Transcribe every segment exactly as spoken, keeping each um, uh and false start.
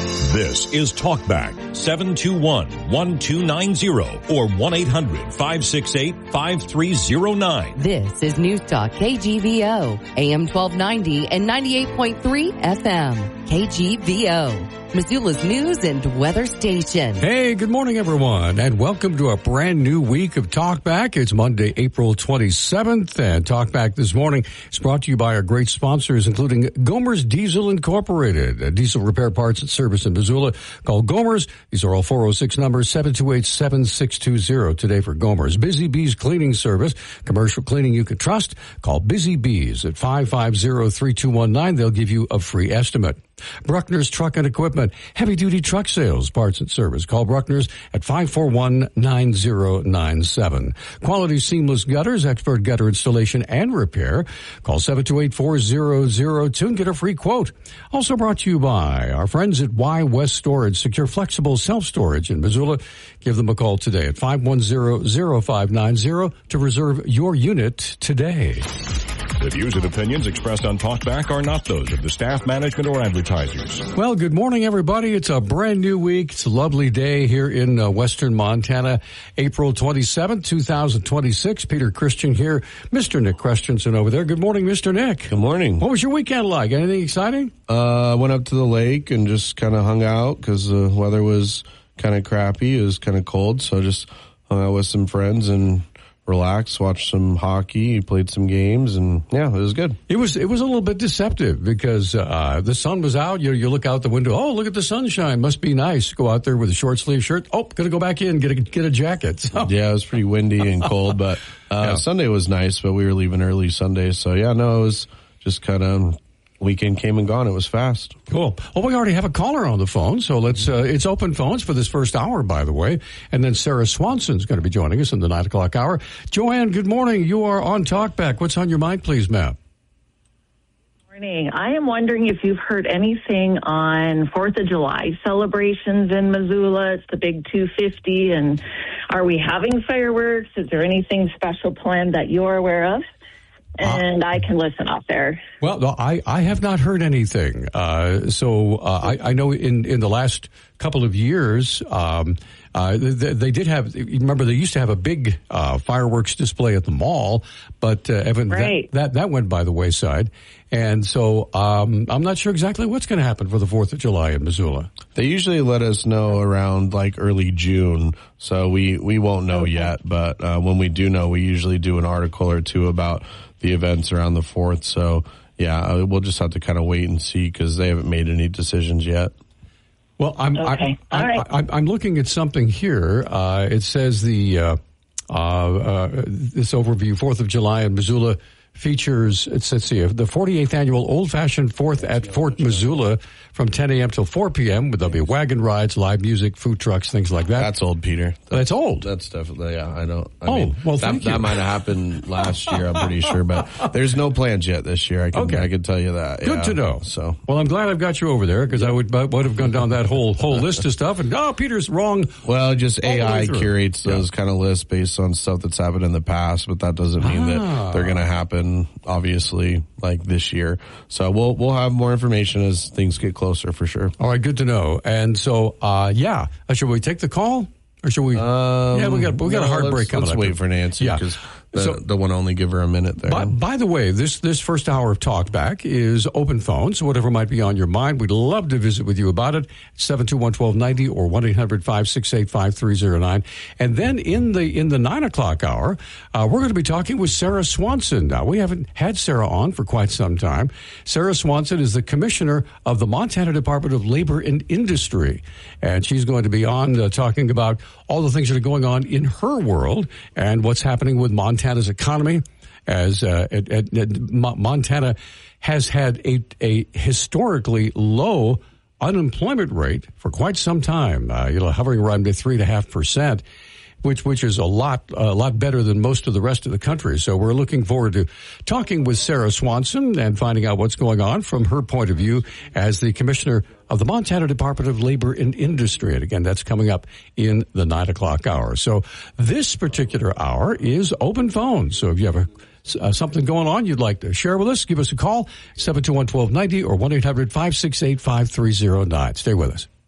This is Talkback, seven two one, one two nine zero or one eight hundred, five six eight, five three zero nine. This is News Talk K G V O, A M twelve ninety and ninety-eight point three F M. K G V O, Missoula's news and weather station. Hey, good morning, everyone, and welcome to a brand new week of Talkback. It's Monday, April twenty-seventh, and Talkback this morning is brought to you by our great sponsors, including Gomer's Diesel Incorporated, a diesel repair parts and service in Missoula. Call Gomer's. These are all four oh six numbers, seven two eight, seven six two zero today for Gomer's. Busy Bees Cleaning Service, commercial cleaning you can trust. Call Busy Bees at five five zero, three two one nine. They'll give you a free estimate. Bruckner's Truck and Equipment, heavy-duty truck sales, parts and service. Call Bruckner's at five four one, nine zero nine seven. Quality Seamless Gutters, expert gutter installation and repair. Call seven two eight, four zero zero two and get a free quote. Also brought to you by our friends at Y West Storage, secure, flexible self-storage in Missoula. Give them a call today at five one zero, zero five nine zero to reserve your unit today. The views and opinions expressed on Talkback are not those of the staff, management, or advertisers. Well, good morning, everybody. It's a brand new week. It's a lovely day here in uh, western Montana, April twenty-seventh, twenty twenty-six. Peter Christian here. Mister Nick Christensen over there. Good morning, Mister Nick. Good morning. What was your weekend like? Anything exciting? Uh, I went up to the lake and just kind of hung out because the weather was kind of crappy. It was kind of cold, so I just hung out with some friends and relaxed, watched some hockey, played some games, and yeah, it was good. It was it was a little bit deceptive because uh the sun was out. You you look out the window. Oh, look at the sunshine. Must be nice. Go out there with a short sleeve shirt. Oh, gonna go back in get a get a jacket. So. Yeah, it was pretty windy and cold, but uh yeah. Sunday was nice. But we were leaving early Sunday, so yeah, no, it was just kind of. Weekend came and gone. It was fast. Cool. Well, we already have a caller on the phone, so let's, uh, it's open phones for this first hour, by the way. And then Sarah Swanson's going to be joining us in the nine o'clock hour. Joanne, good morning. You are on Talkback. What's on your mind, please, ma'am? Morning. I am wondering if you've heard anything on fourth of July celebrations in Missoula. It's the big two fifty, and are we having fireworks? Is there anything special planned that you're aware of? And uh, I can listen out there. Well, no, I, I have not heard anything. Uh, so uh, I, I know in, in the last couple of years, um, uh, they, they did have, remember, they used to have a big uh, fireworks display at the mall, but uh, Evan, right. that, that, that went by the wayside. And so um, I'm not sure exactly what's going to happen for the fourth of July in Missoula. They usually let us know around like early June, so we, we won't know okay. yet. But uh, when we do know, we usually do an article or two about the events around the fourth. So, yeah, we'll just have to kind of wait and see because they haven't made any decisions yet. Well, I'm okay. I, I, right. I, I, I'm looking at something here. Uh, it says the uh, uh, uh, this overview, fourth of July in Missoula features, it's, let's see, the forty-eighth annual old-fashioned fourth at Fort Missoula from ten a.m. till four p.m. There'll be wagon rides, live music, food trucks, things like that. That's old, Peter. That's, That's old. That's definitely, yeah, I know. I oh, mean, well, that, thank you. That might have happened last year, I'm pretty sure, but there's no plans yet this year. I can, okay. I can tell you that. Good yeah. to know. So, well, I'm glad I've got you over there because I would would have gone down that whole whole list of stuff and, oh, Peter's wrong. Well, just A I curates those yeah. kind of lists based on stuff that's happened in the past, but that doesn't mean ah. that they're going to happen, obviously. Like this year. So we'll we'll have more information as things get closer for sure. All right, good to know. And so uh yeah, uh, should we take the call or should we um, Yeah, we got we got no, a hard let's, break coming let's up. wait for Nancy because yeah. the, so, the one only give her a minute there. By, by the way, this this first hour of Talkback is open phone, so whatever might be on your mind, we'd love to visit with you about it. seven two one, one two nine zero or one eight hundred, five six eight, five three zero nine. And then in the in the nine o'clock hour, uh, we're going to be talking with Sarah Swanson. Now, we haven't had Sarah on for quite some time. Sarah Swanson is the commissioner of the Montana Department of Labor and Industry, and she's going to be on uh, talking about all the things that are going on in her world and what's happening with Montana's economy. As uh, it, it, it, Montana has had a, a historically low unemployment rate for quite some time, uh, you know, hovering around three and a half percent. Which which is a lot a lot better than most of the rest of the country. So we're looking forward to talking with Sarah Swanson and finding out what's going on from her point of view as the commissioner of the Montana Department of Labor and Industry. And again, that's coming up in the nine o'clock hour. So this particular hour is open phone. So if you have a Uh, something going on you'd like to share with us, give us a call, seven two one, one two nine zero or one eight hundred, five six eight, five three zero nine. Stay with us.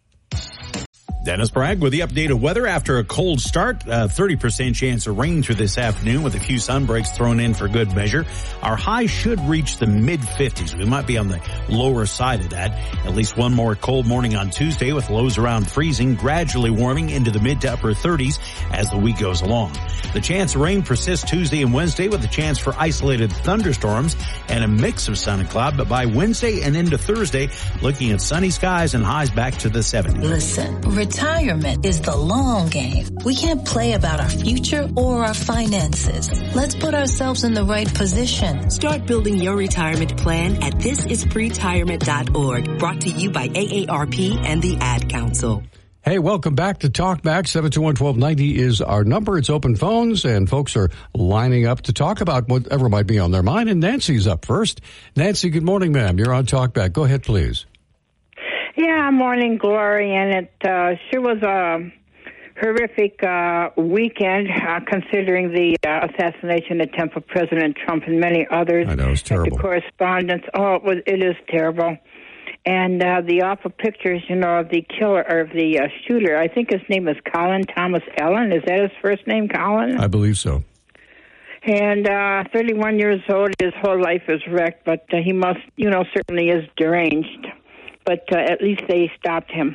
Dennis Bragg with the updated weather after a cold start. Uh, thirty percent chance of rain through this afternoon with a few sun breaks thrown in for good measure. Our high should reach the mid fifties. We might be on the lower side of that. At least one more cold morning on Tuesday with lows around freezing, gradually warming into the mid to upper thirties as the week goes along. The chance of rain persists Tuesday and Wednesday with a chance for isolated thunderstorms and a mix of sun and cloud. But by Wednesday and into Thursday, looking at sunny skies and highs back to the seventies. Listen, retirement is the long game. We can't play about our future or our finances. Let's put ourselves in the right position. Start building your retirement plan at this is pretirement dot org. Brought to you by A A R P and the Ad Council. Hey, welcome back to Talkback. seven two one, one two nine zero is our number. It's open phones, and folks are lining up to talk about whatever might be on their mind. And Nancy's up first. Nancy, good morning, ma'am. You're on Talkback. Go ahead, please. Yeah, morning, Glory, and it uh, sure was a horrific uh, weekend, uh, considering the uh, assassination attempt of President Trump and many others. I know, it's terrible. The correspondence, oh, it, was, it is terrible. And uh, the awful pictures, you know, of the killer, or of the uh, shooter, I think his name is Colin Thomas Allen. Is that his first name, Colin? I believe so. And uh, thirty-one years old, his whole life is wrecked, but uh, he must, you know, certainly is deranged. But uh, at least they stopped him.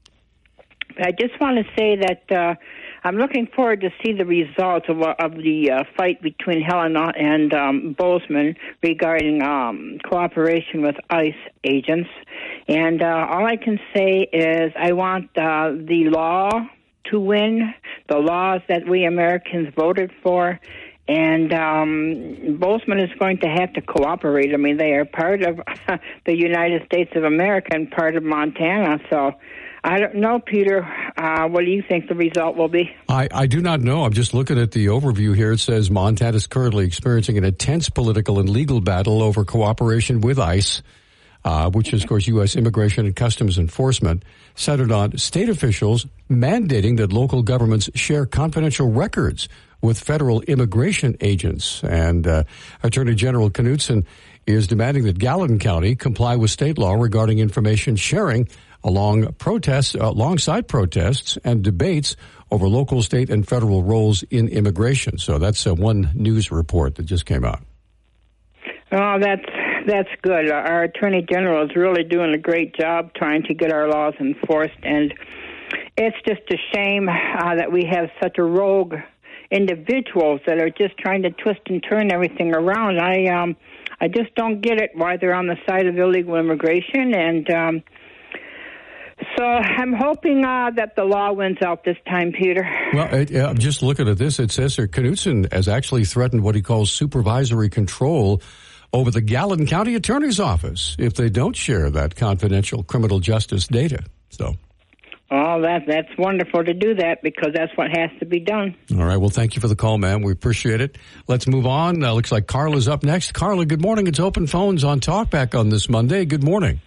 I just want to say that uh, I'm looking forward to see the results of, of the uh, fight between Helena and um, Bozeman regarding um, cooperation with ICE agents. And uh, all I can say is I want uh, the law to win, the laws that we Americans voted for. And um, Bozeman is going to have to cooperate. I mean, they are part of the United States of America and part of Montana. So I don't know, Peter. Uh, what do you think the result will be? I, I do not know. I'm just looking at the overview here. It says Montana is currently experiencing an intense political and legal battle over cooperation with ICE, uh, which is, of course, U S Immigration and Customs Enforcement, centered on state officials mandating that local governments share confidential records with federal immigration agents. And uh, Attorney General Knudsen is demanding that Gallatin County comply with state law regarding information sharing along protests, uh, alongside protests and debates over local, state, and federal roles in immigration. So that's uh, one news report that just came out. Oh, that's that's good. Our Attorney General is really doing a great job trying to get our laws enforced, and it's just a shame uh, that we have such a rogue individuals that are just trying to twist and turn everything around. I um, I just don't get it, why they're on the side of illegal immigration, and um, so I'm hoping uh, that the law wins out this time, Peter. Well, it, uh, just looking at this, it says here Knudsen has actually threatened what he calls supervisory control over the Gallatin County Attorney's Office if they don't share that confidential criminal justice data. So. Oh, that that's wonderful to do that, because that's what has to be done. All right. Well, thank you for the call, ma'am. We appreciate it. Let's move on. Uh, looks like Carla's up next. Carla, good morning. It's Open Phones on Talkback on this Monday. Good morning.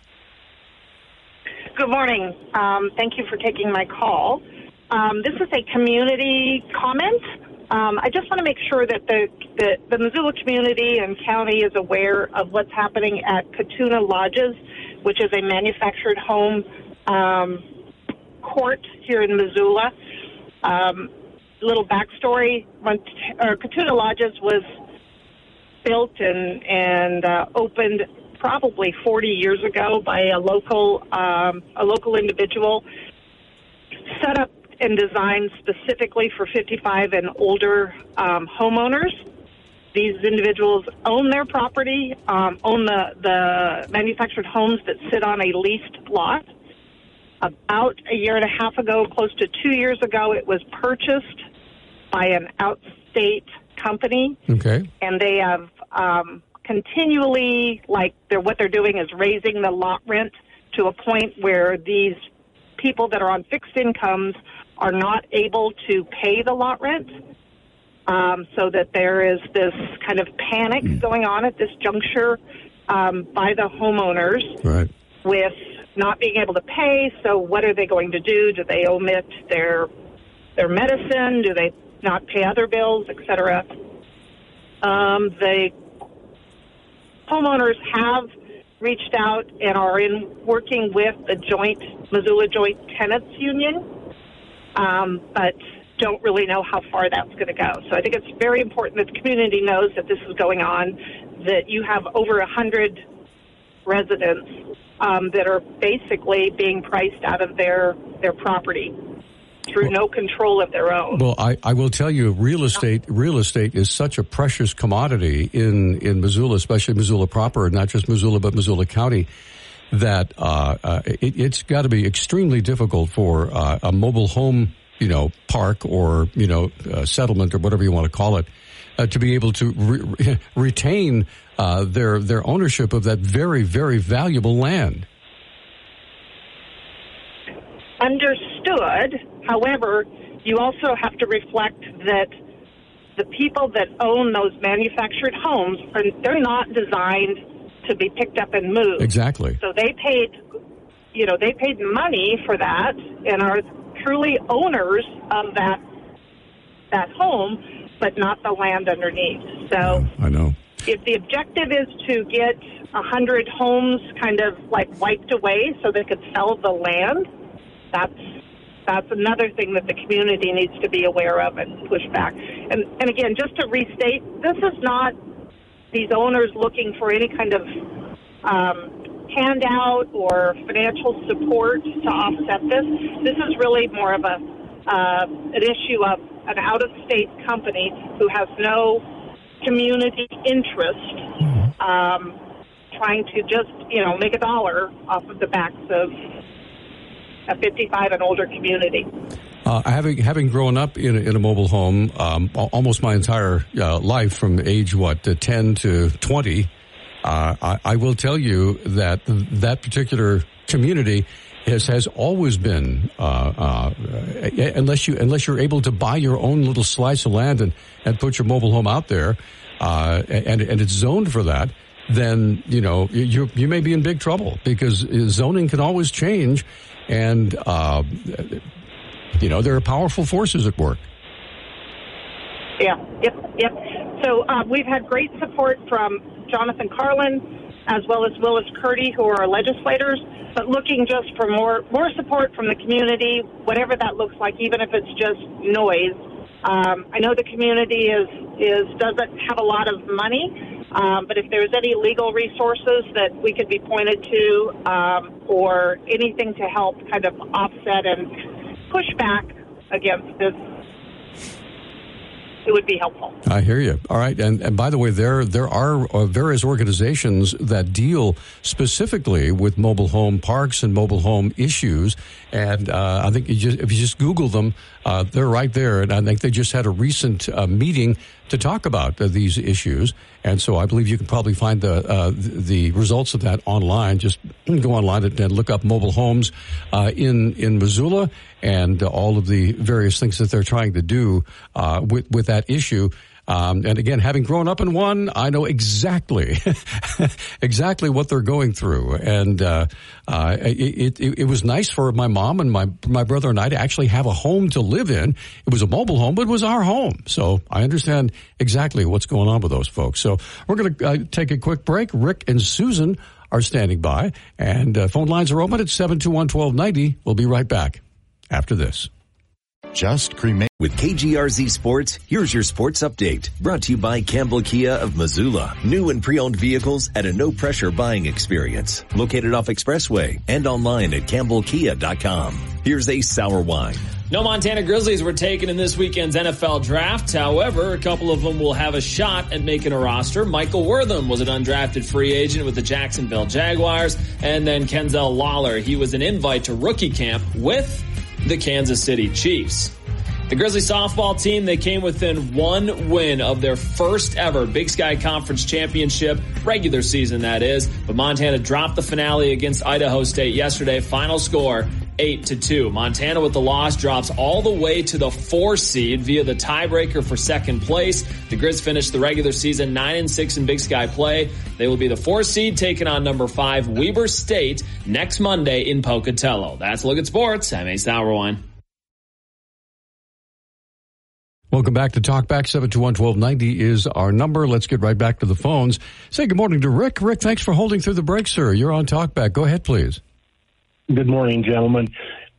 Good morning. Um, thank you for taking my call. Um, this is a community comment. Um, I just want to make sure that the, the, the Missoula community and county is aware of what's happening at Katuna Lodges, which is a manufactured home um court here in Missoula. Um, little backstory: Mont- or Katuna Lodges was built and and uh, opened probably forty years ago by a local um, a local individual, set up and designed specifically for fifty-five and older um, homeowners. These individuals own their property, um, own the the manufactured homes that sit on a leased lot. About a year and a half ago, close to two years ago, it was purchased by an outstate company. Okay. And they have um, continually, like, they're, what they're doing is raising the lot rent to a point where these people that are on fixed incomes are not able to pay the lot rent. Um, so that there is this kind of panic going on at this juncture um, by the homeowners. Right. With not being able to pay, so what are they going to do? Do they omit their their medicine? Do they not pay other bills, et cetera? Um, the homeowners have reached out and are in working with the joint Missoula Joint Tenants Union um, but don't really know how far that's going to go. So I think it's very important that the community knows that this is going on, that you have over one hundred residents um, that are basically being priced out of their, their property through well, no control of their own. Well, I, I will tell you, real estate real estate is such a precious commodity in, in Missoula, especially Missoula proper, not just Missoula, but Missoula County, that uh, uh, it, it's got to be extremely difficult for uh, a mobile home, you know, park or, you know, uh, settlement or whatever you want to call it, uh, to be able to re- retain uh, their their ownership of that very, very valuable land. Understood. However, you also have to reflect that the people that own those manufactured homes, are, they're not designed to be picked up and moved. Exactly. So they paid, you know, they paid money for that and are truly owners of that that home, but not the land underneath. So I know. If the objective is to get a hundred homes kind of like wiped away so they could sell the land, that's that's another thing that the community needs to be aware of and push back. And and again, just to restate, this is not these owners looking for any kind of um, handout or financial support to offset this. This is really more of a uh, an issue of an out-of-state company who has no community interest, um, trying to just, you know, make a dollar off of the backs of a fifty-five and older community. Uh, having having grown up in a, in a mobile home um, almost my entire uh, life, from age what uh, ten to twenty, uh, I, I will tell you that that particular community has has always been uh, uh, unless you unless you're able to buy your own little slice of land and, and put your mobile home out there, uh, and and it's zoned for that, then you know you you may be in big trouble, because zoning can always change, and uh, you know there are powerful forces at work. Yeah, yep, yep. So uh, we've had great support from Jonathan Carlin as well as Willis Curdy, who are our legislators, but looking just for more more support from the community, whatever that looks like, even if it's just noise. Um, I know the community is is doesn't have a lot of money, um, but if there's any legal resources that we could be pointed to, um, or anything to help kind of offset and push back against this, it would be helpful. I hear you. All right. And, and by the way, there there are uh, various organizations that deal specifically with mobile home parks and mobile home issues. And uh, I think you just, if you just Google them, uh, they're right there. And I think they just had a recent uh, meeting to talk about uh, these issues. And so I believe you can probably find the uh, the results of that online. Just go online and look up mobile homes uh, in in Missoula and uh, all of the various things that they're trying to do uh, with with that issue. Um, and again, having grown up in one, I know exactly, exactly what they're going through. And uh, uh, it, it, it was nice for my mom and my my brother and I to actually have a home to live in. It was a mobile home, but it was our home. So I understand exactly what's going on with those folks. So we're going to uh, take a quick break. Rick and Susan are standing by, and uh, phone lines are open at seven two one, one two nine zero. We'll be right back after this. Just cremate. With K G R Z Sports, here's your sports update. Brought to you by Campbell Kia of Missoula. New and pre-owned vehicles at a no-pressure buying experience. Located off Expressway and online at campbell kia dot com. Here's Ace Sour Wine. No Montana Grizzlies were taken in this weekend's N F L draft. However, a couple of them will have a shot at making a roster. Michael Wortham was an undrafted free agent with the Jacksonville Jaguars. And then Kenzel Lawler, he was an invite to rookie camp with the Kansas City Chiefs. The Grizzly softball team, they came within one win of their first ever Big Sky Conference Championship, regular season that is, but Montana dropped the finale against Idaho State yesterday. Final score, eight to two. Montana with the loss drops all the way to the four seed via the tiebreaker for second place. The Grizz finished the regular season nine and six in Big Sky play. They will be the four seed taking on number five Weber State next Monday in Pocatello. That's a look at sports. I'm Ace Sauerwine. Welcome back to Talkback. seven two one, one two nine zero is our number. Let's get right back to the phones. Say good morning to Rick. Rick, thanks for holding through the break, sir. You're on Talkback. Go ahead, please. Good morning, gentlemen.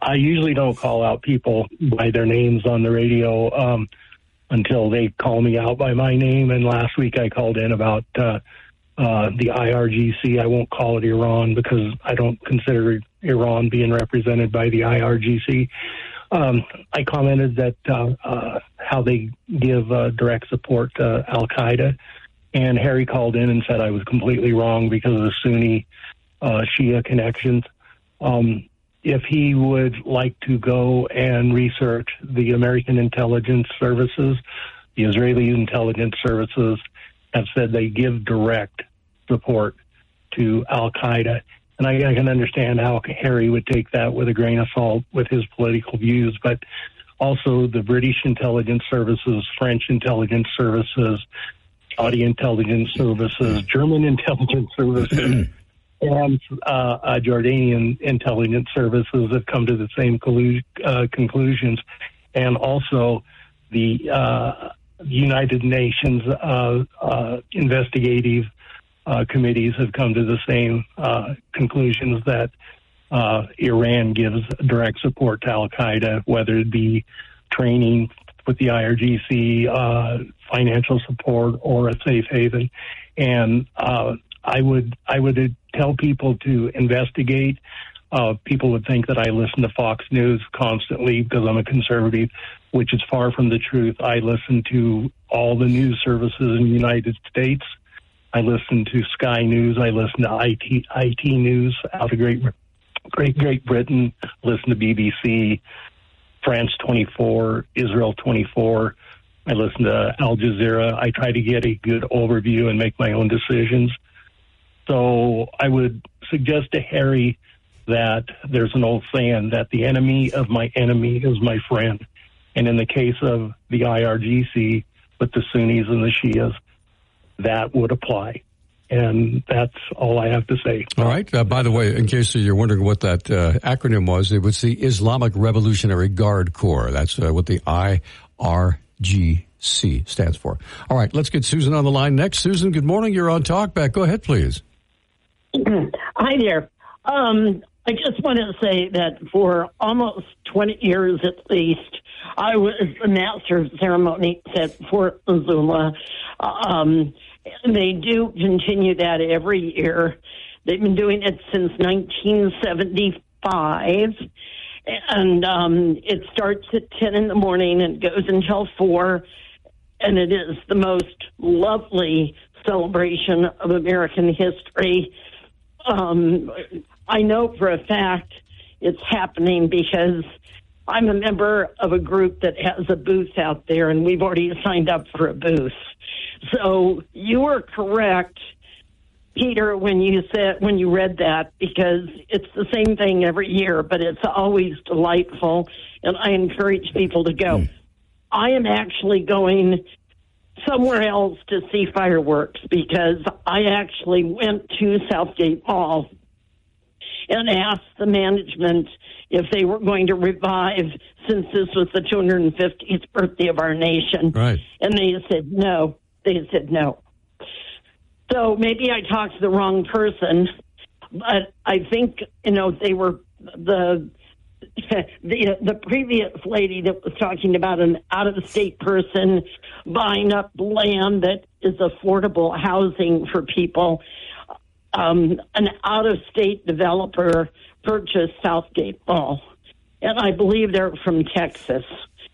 I usually don't call out people by their names on the radio um, until they call me out by my name. And last week I called in about uh, uh, the I R G C. I won't call it Iran because I don't consider Iran being represented by the I R G C. Um, I commented that uh, uh, how they give uh, direct support to Al-Qaeda. And Harry called in and said I was completely wrong because of the Sunni uh, Shia connections. Um, if he would like to go and research the American intelligence services, the Israeli intelligence services have said they give direct support to Al-Qaeda. And I, I can understand how Harry would take that with a grain of salt with his political views, but also the British intelligence services, French intelligence services, Saudi intelligence services, German intelligence services, and uh, uh, Jordanian intelligence services have come to the same collu- uh, conclusions. And also the uh, United Nations uh, uh, investigative uh, committees have come to the same uh, conclusions that uh, Iran gives direct support to Al-Qaeda, whether it be training with the I R G C, uh, financial support, or a safe haven. And uh, I would I would tell people to investigate. Uh, people would think that I listen to Fox News constantly because I'm a conservative, which is far from the truth. I listen to all the news services in the United States. I listen to Sky News. I listen to I T, I T News out of Great, Great, Great Britain. Listen to B B C, France twenty-four, Israel twenty-four. I listen to Al Jazeera. I try to get a good overview and make my own decisions. So I would suggest to Harry that there's an old saying that the enemy of my enemy is my friend. And in the case of the I R G C with the Sunnis and the Shias, that would apply. And that's all I have to say. All right. Uh, by the way, in case you're wondering what that uh, acronym was, it was the Islamic Revolutionary Guard Corps. That's uh, what the I R G C stands for. All right. Let's get Susan on the line next. Susan, good morning. You're on Talkback. Go ahead, please. Hi there. Um, I just want to say that for almost twenty years at least, I was the master of ceremonies at Fort Missoula. Um, they do continue that every year. They've been doing it since nineteen seventy-five. And um, it starts at ten in the morning and goes until four. And it is the most lovely celebration of American history. Um, I know for a fact it's happening because I'm a member of a group that has a booth out there, and we've already signed up for a booth. So you were correct, Peter, when you said when you read that, because it's the same thing every year, but it's always delightful, and I encourage people to go. Mm. I am actually going somewhere else to see fireworks because I actually went to Southgate Mall and asked the management if they were going to revive, since this was the two hundred fiftieth birthday of our nation. Right. And they said no. They said no. So maybe I talked to the wrong person, but I think, you know, they were the the the previous lady that was talking about an out-of-state person buying up land that is affordable housing for people. Um, an out-of-state developer purchased Southgate Mall, and I believe they're from Texas.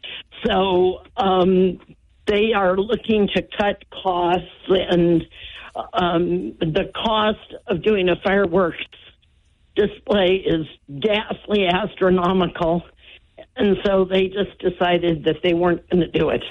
So um, they are looking to cut costs, and um, the cost of doing a fireworks display is ghastly astronomical, and so they just decided that they weren't going to do it.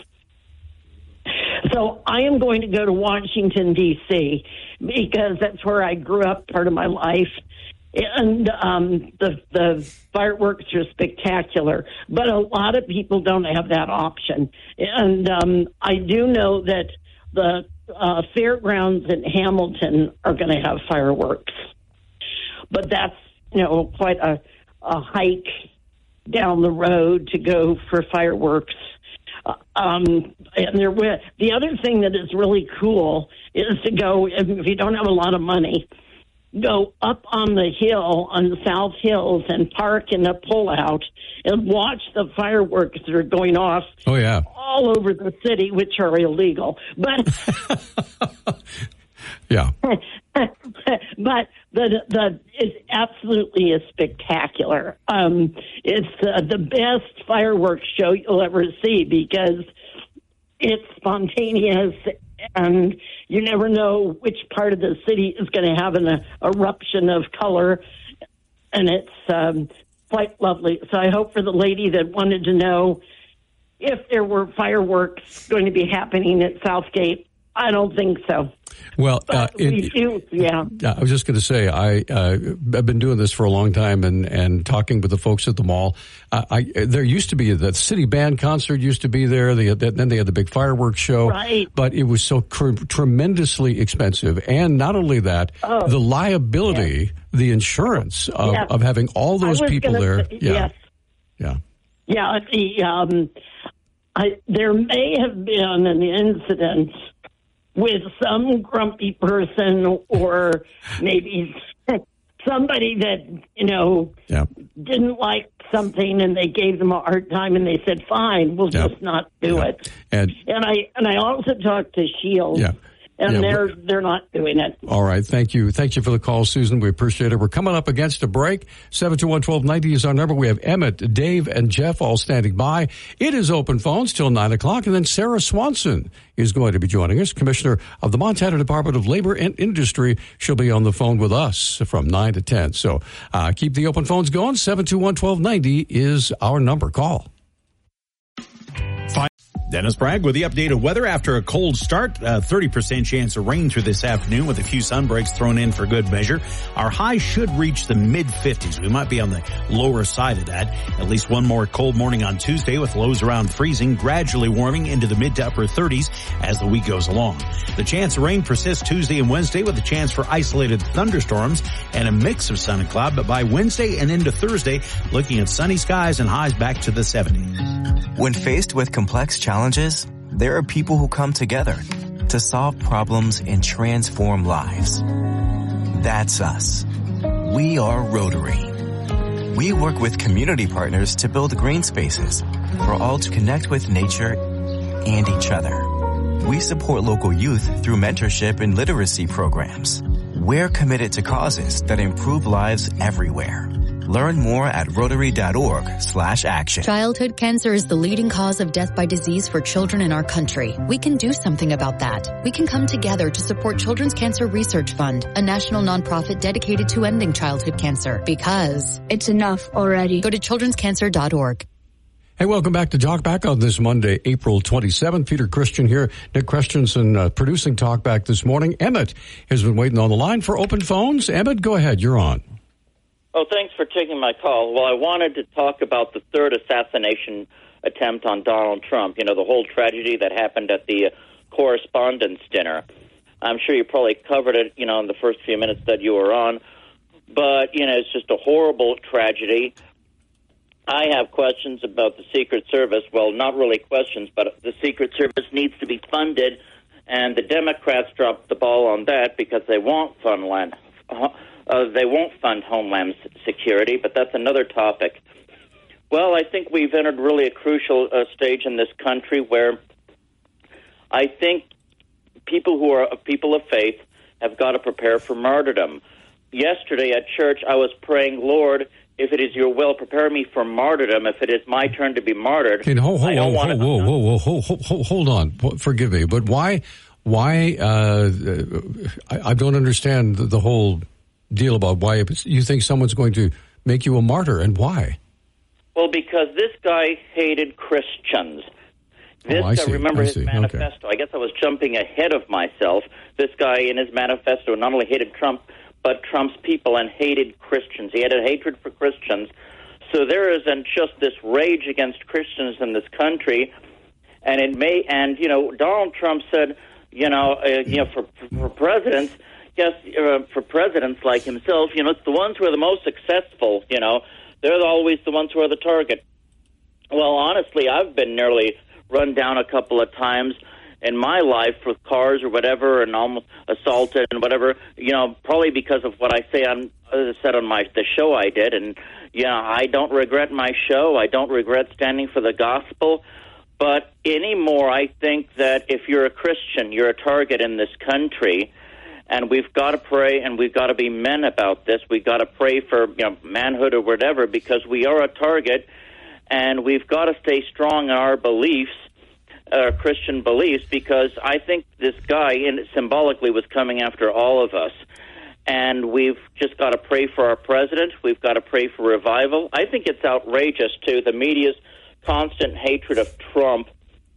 So I am going to go to Washington, D C, because that's where I grew up part of my life. And um, the, the fireworks are spectacular. But a lot of people don't have that option. And um, I do know that the uh, fairgrounds in Hamilton are going to have fireworks. But that's, you know, quite a, a hike down the road to go for fireworks. Um, and there, the other thing that is really cool is to go, if you don't have a lot of money, go up on the hill on the South Hills and park in a pullout and watch the fireworks that are going off. Oh, yeah. All over the city, which are illegal. But yeah. But the the it absolutely is spectacular. Um, it's uh, the best fireworks show you'll ever see because it's spontaneous and you never know which part of the city is going to have an uh, eruption of color, and it's um, quite lovely. So I hope for the lady that wanted to know if there were fireworks going to be happening at Southgate, I don't think so. Well, uh, we do, yeah. I was just going to say, I, uh, I've been doing this for a long time and, and talking with the folks at the mall. Uh, I, there used to be the city band concert used to be there. They had, then they had the big fireworks show. Right. But it was so cr- tremendously expensive. And not only that, oh, the liability, yeah. the insurance of, yes. of having all those people there. Say, yeah. Yes. Yeah. Yeah. The, um, I, there may have been an incident with some grumpy person or maybe somebody that, you know, yeah. didn't like something and they gave them a hard time and they said, fine, we'll yeah. just not do yeah. it. And, and I and I also talked to Shields. Yeah. And yeah, they're they're not doing it. All right. Thank you. Thank you for the call, Susan. We appreciate it. We're coming up against a break. seven two one, one two nine zero is our number. We have Emmett, Dave, and Jeff all standing by. It is open phones till nine o'clock. And then Sarah Swanson is going to be joining us, Commissioner of the Montana Department of Labor and Industry. She'll be on the phone with us from nine to ten. So uh, keep the open phones going. seven two one, one two nine zero is our number. Call. Dennis Bragg with the updated weather after a cold start. Uh, thirty percent chance of rain through this afternoon with a few sun breaks thrown in for good measure. Our high should reach the mid fifties. We might be on the lower side of that. At least one more cold morning on Tuesday with lows around freezing, gradually warming into the mid to upper thirties as the week goes along. The chance of rain persists Tuesday and Wednesday with a chance for isolated thunderstorms and a mix of sun and cloud. But by Wednesday and into Thursday, looking at sunny skies and highs back to the seventies. When faced with complex challenges, there are people who come together to solve problems and transform lives. That's us. We are Rotary. We work with community partners to build green spaces for all to connect with nature and each other. We support local youth through mentorship and literacy programs. We're committed to causes that improve lives everywhere. Learn more at rotary.org slash action. Childhood cancer is the leading cause of death by disease for children in our country. We can do something about that. We can come together to support Children's Cancer Research Fund, a national nonprofit dedicated to ending childhood cancer. Because it's enough already. Go to children's cancer dot org. Hey, welcome back to Talkback on this Monday, April twenty-seventh. Peter Christian here. Nick Christensen uh, producing Talkback this morning. Emmett has been waiting on the line for open phones. Emmett, go ahead. You're on. Oh, thanks for taking my call. Well, I wanted to talk about the third assassination attempt on Donald Trump. You know, the whole tragedy that happened at the uh, Correspondents' Dinner. I'm sure you probably covered it, you know, in the first few minutes that you were on. But, you know, it's just a horrible tragedy. I have questions about the Secret Service. Well, not really questions, but the Secret Service needs to be funded, and the Democrats dropped the ball on that because they won't fund land. Uh, Uh, they won't fund Homeland Security, but that's another topic. Well, I think we've entered really a crucial uh, stage in this country where I think people who are people of faith have got to prepare for martyrdom. Yesterday at church, I was praying, Lord, if it is your will, prepare me for martyrdom. If it is my turn to be martyred, okay, hold, hold, I don't hold, want hold, to... whoa, whoa, whoa, hold, hold, hold on. Forgive me, but why, why, uh, I, I don't understand the, the whole deal about why you think someone's going to make you a martyr, and why? Well, because this guy hated Christians. This oh, I guy, see. remember I his see. manifesto. Okay. I guess I was jumping ahead of myself. This guy in his manifesto not only hated Trump, but Trump's people, and hated Christians. He had a hatred for Christians. So there isn't just this rage against Christians in this country, and it may. And you know, Donald Trump said, you know, uh, you know, for for presidents. Yes, uh, for presidents like himself, you know, it's the ones who are the most successful, you know. They're always the ones who are the target. Well, honestly, I've been nearly run down a couple of times, in my life with cars or whatever, and almost assaulted and whatever, you know, probably because of what I say on, as I said on my the show I did. And, you know, I don't regret my show. I don't regret standing for the gospel. But anymore, I think that if you're a Christian, you're a target in this country. And we've got to pray, and we've got to be men about this. We've got to pray for, you know, manhood or whatever, because we are a target, and we've got to stay strong in our beliefs, our Christian beliefs, because I think this guy in, symbolically was coming after all of us. And we've just got to pray for our president. We've got to pray for revival. I think it's outrageous, too, the media's constant hatred of Trump.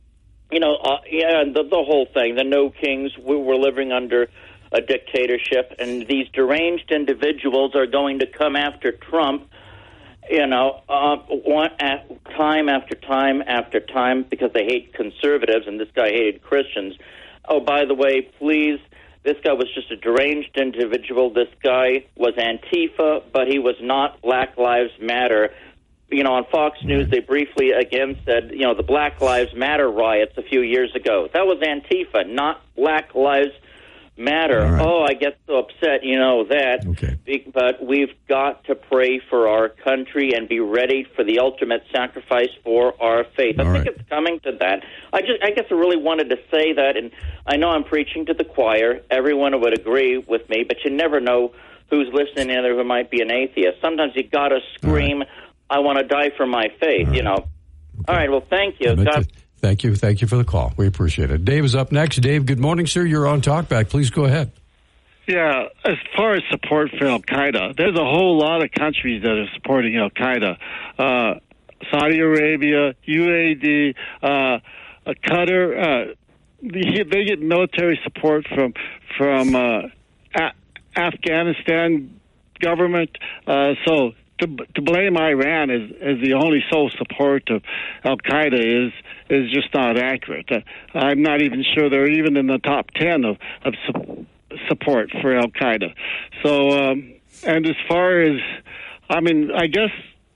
You know, uh, yeah, the, the whole thing, the no kings, we were living under a dictatorship, and these deranged individuals are going to come after Trump, you know, uh, one, at, time after time after time, because they hate conservatives, and this guy hated Christians. Oh, by the way, please, this guy was just a deranged individual. This guy was Antifa, but he was not Black Lives Matter. You know, on Fox News, they briefly again said, you know, the Black Lives Matter riots a few years ago. That was Antifa, not Black Lives Matter. Right. Oh, I get so upset, you know that. Okay. But we've got to pray for our country and be ready for the ultimate sacrifice for our faith. I All think right. it's coming to that. I just, I guess, I really wanted to say that, and I know I'm preaching to the choir. Everyone would agree with me, but you never know who's listening in there who might be an atheist. Sometimes you got to scream, right. "I want to die for my faith." All you know. Right. Okay. All right. Well, thank you. God. Thank you. Thank you for the call. We appreciate it. Dave is up next. Dave, good morning, sir. You're on Talkback. Please go ahead. Yeah, as far as support for Al-Qaeda, there's a whole lot of countries that are supporting Al-Qaeda. Uh, Saudi Arabia, U A E, uh, Qatar, uh, they, they get military support from from uh, a- Afghanistan government. Uh, so to, to blame Iran as, as the only sole support of Al-Qaeda is is just not accurate. Uh, I'm not even sure they're even in the top ten of, of su- support for Al-Qaeda. So, um, and as far as, I mean, I guess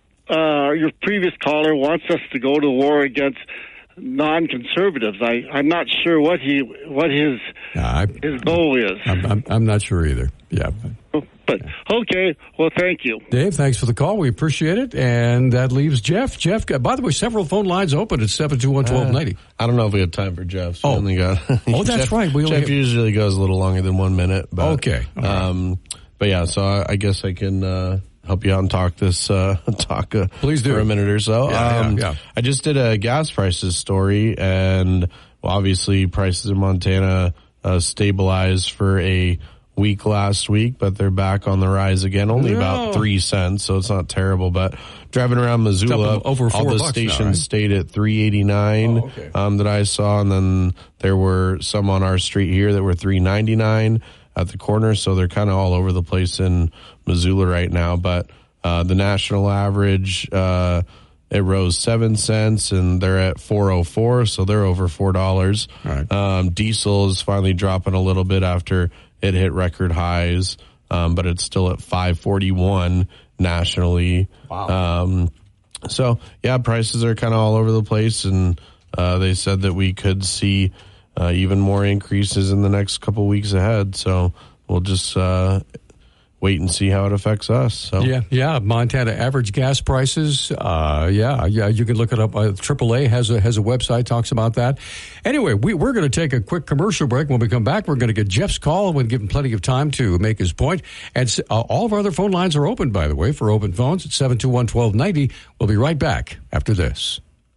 uh, your previous caller wants us to go to war against non-conservatives. I, I'm not sure what he what his uh, I, his goal is. I'm, I'm, I'm not sure either. Yeah. But, okay, well, thank you. Dave, thanks for the call. We appreciate it. And that leaves Jeff. Jeff, by the way, several phone lines open at seven two one, one two nine zero. Uh, I don't know if we have time for Jeff. So oh. we only got, oh, that's Jeff, right. We only Jeff have... usually goes a little longer than one minute. But, okay. Um, right. But, yeah, so I, I guess I can uh, help you out and talk this uh, talk uh, Please do. for a minute or so. Yeah, um, yeah, yeah. I just did a gas prices story, and well, obviously prices in Montana uh, stabilized for a week last week, but they're back on the rise again, only no. about three cents, so it's not terrible. But driving around Missoula, over four all the bucks stations now, right? stayed at three eighty-nine oh, okay. um, that I saw, and then there were some on our street here that were three ninety-nine at the corner, so they're kind of all over the place in Missoula right now. But uh, the national average, uh, it rose seven cents, and they're at four oh four, so they're over four dollars. Right. Um, diesel is finally dropping a little bit after it hit record highs, um, but it's still at five forty-one nationally. Wow. Um, so, yeah, prices are kind of all over the place, and uh, they said that we could see uh, even more increases in the next couple weeks ahead. So we'll just uh, wait and see how it affects us. So yeah, yeah. Montana average gas prices. Uh, yeah, yeah. You can look it up. Uh, triple A has a has a website talks about that. Anyway, we we're going to take a quick commercial break. When we come back, we're going to get Jeff's call. We'll give him plenty of time to make his point. And uh, all of our other phone lines are open, by the way, for open phones at seven two one, one two nine zero. We'll be right back after this.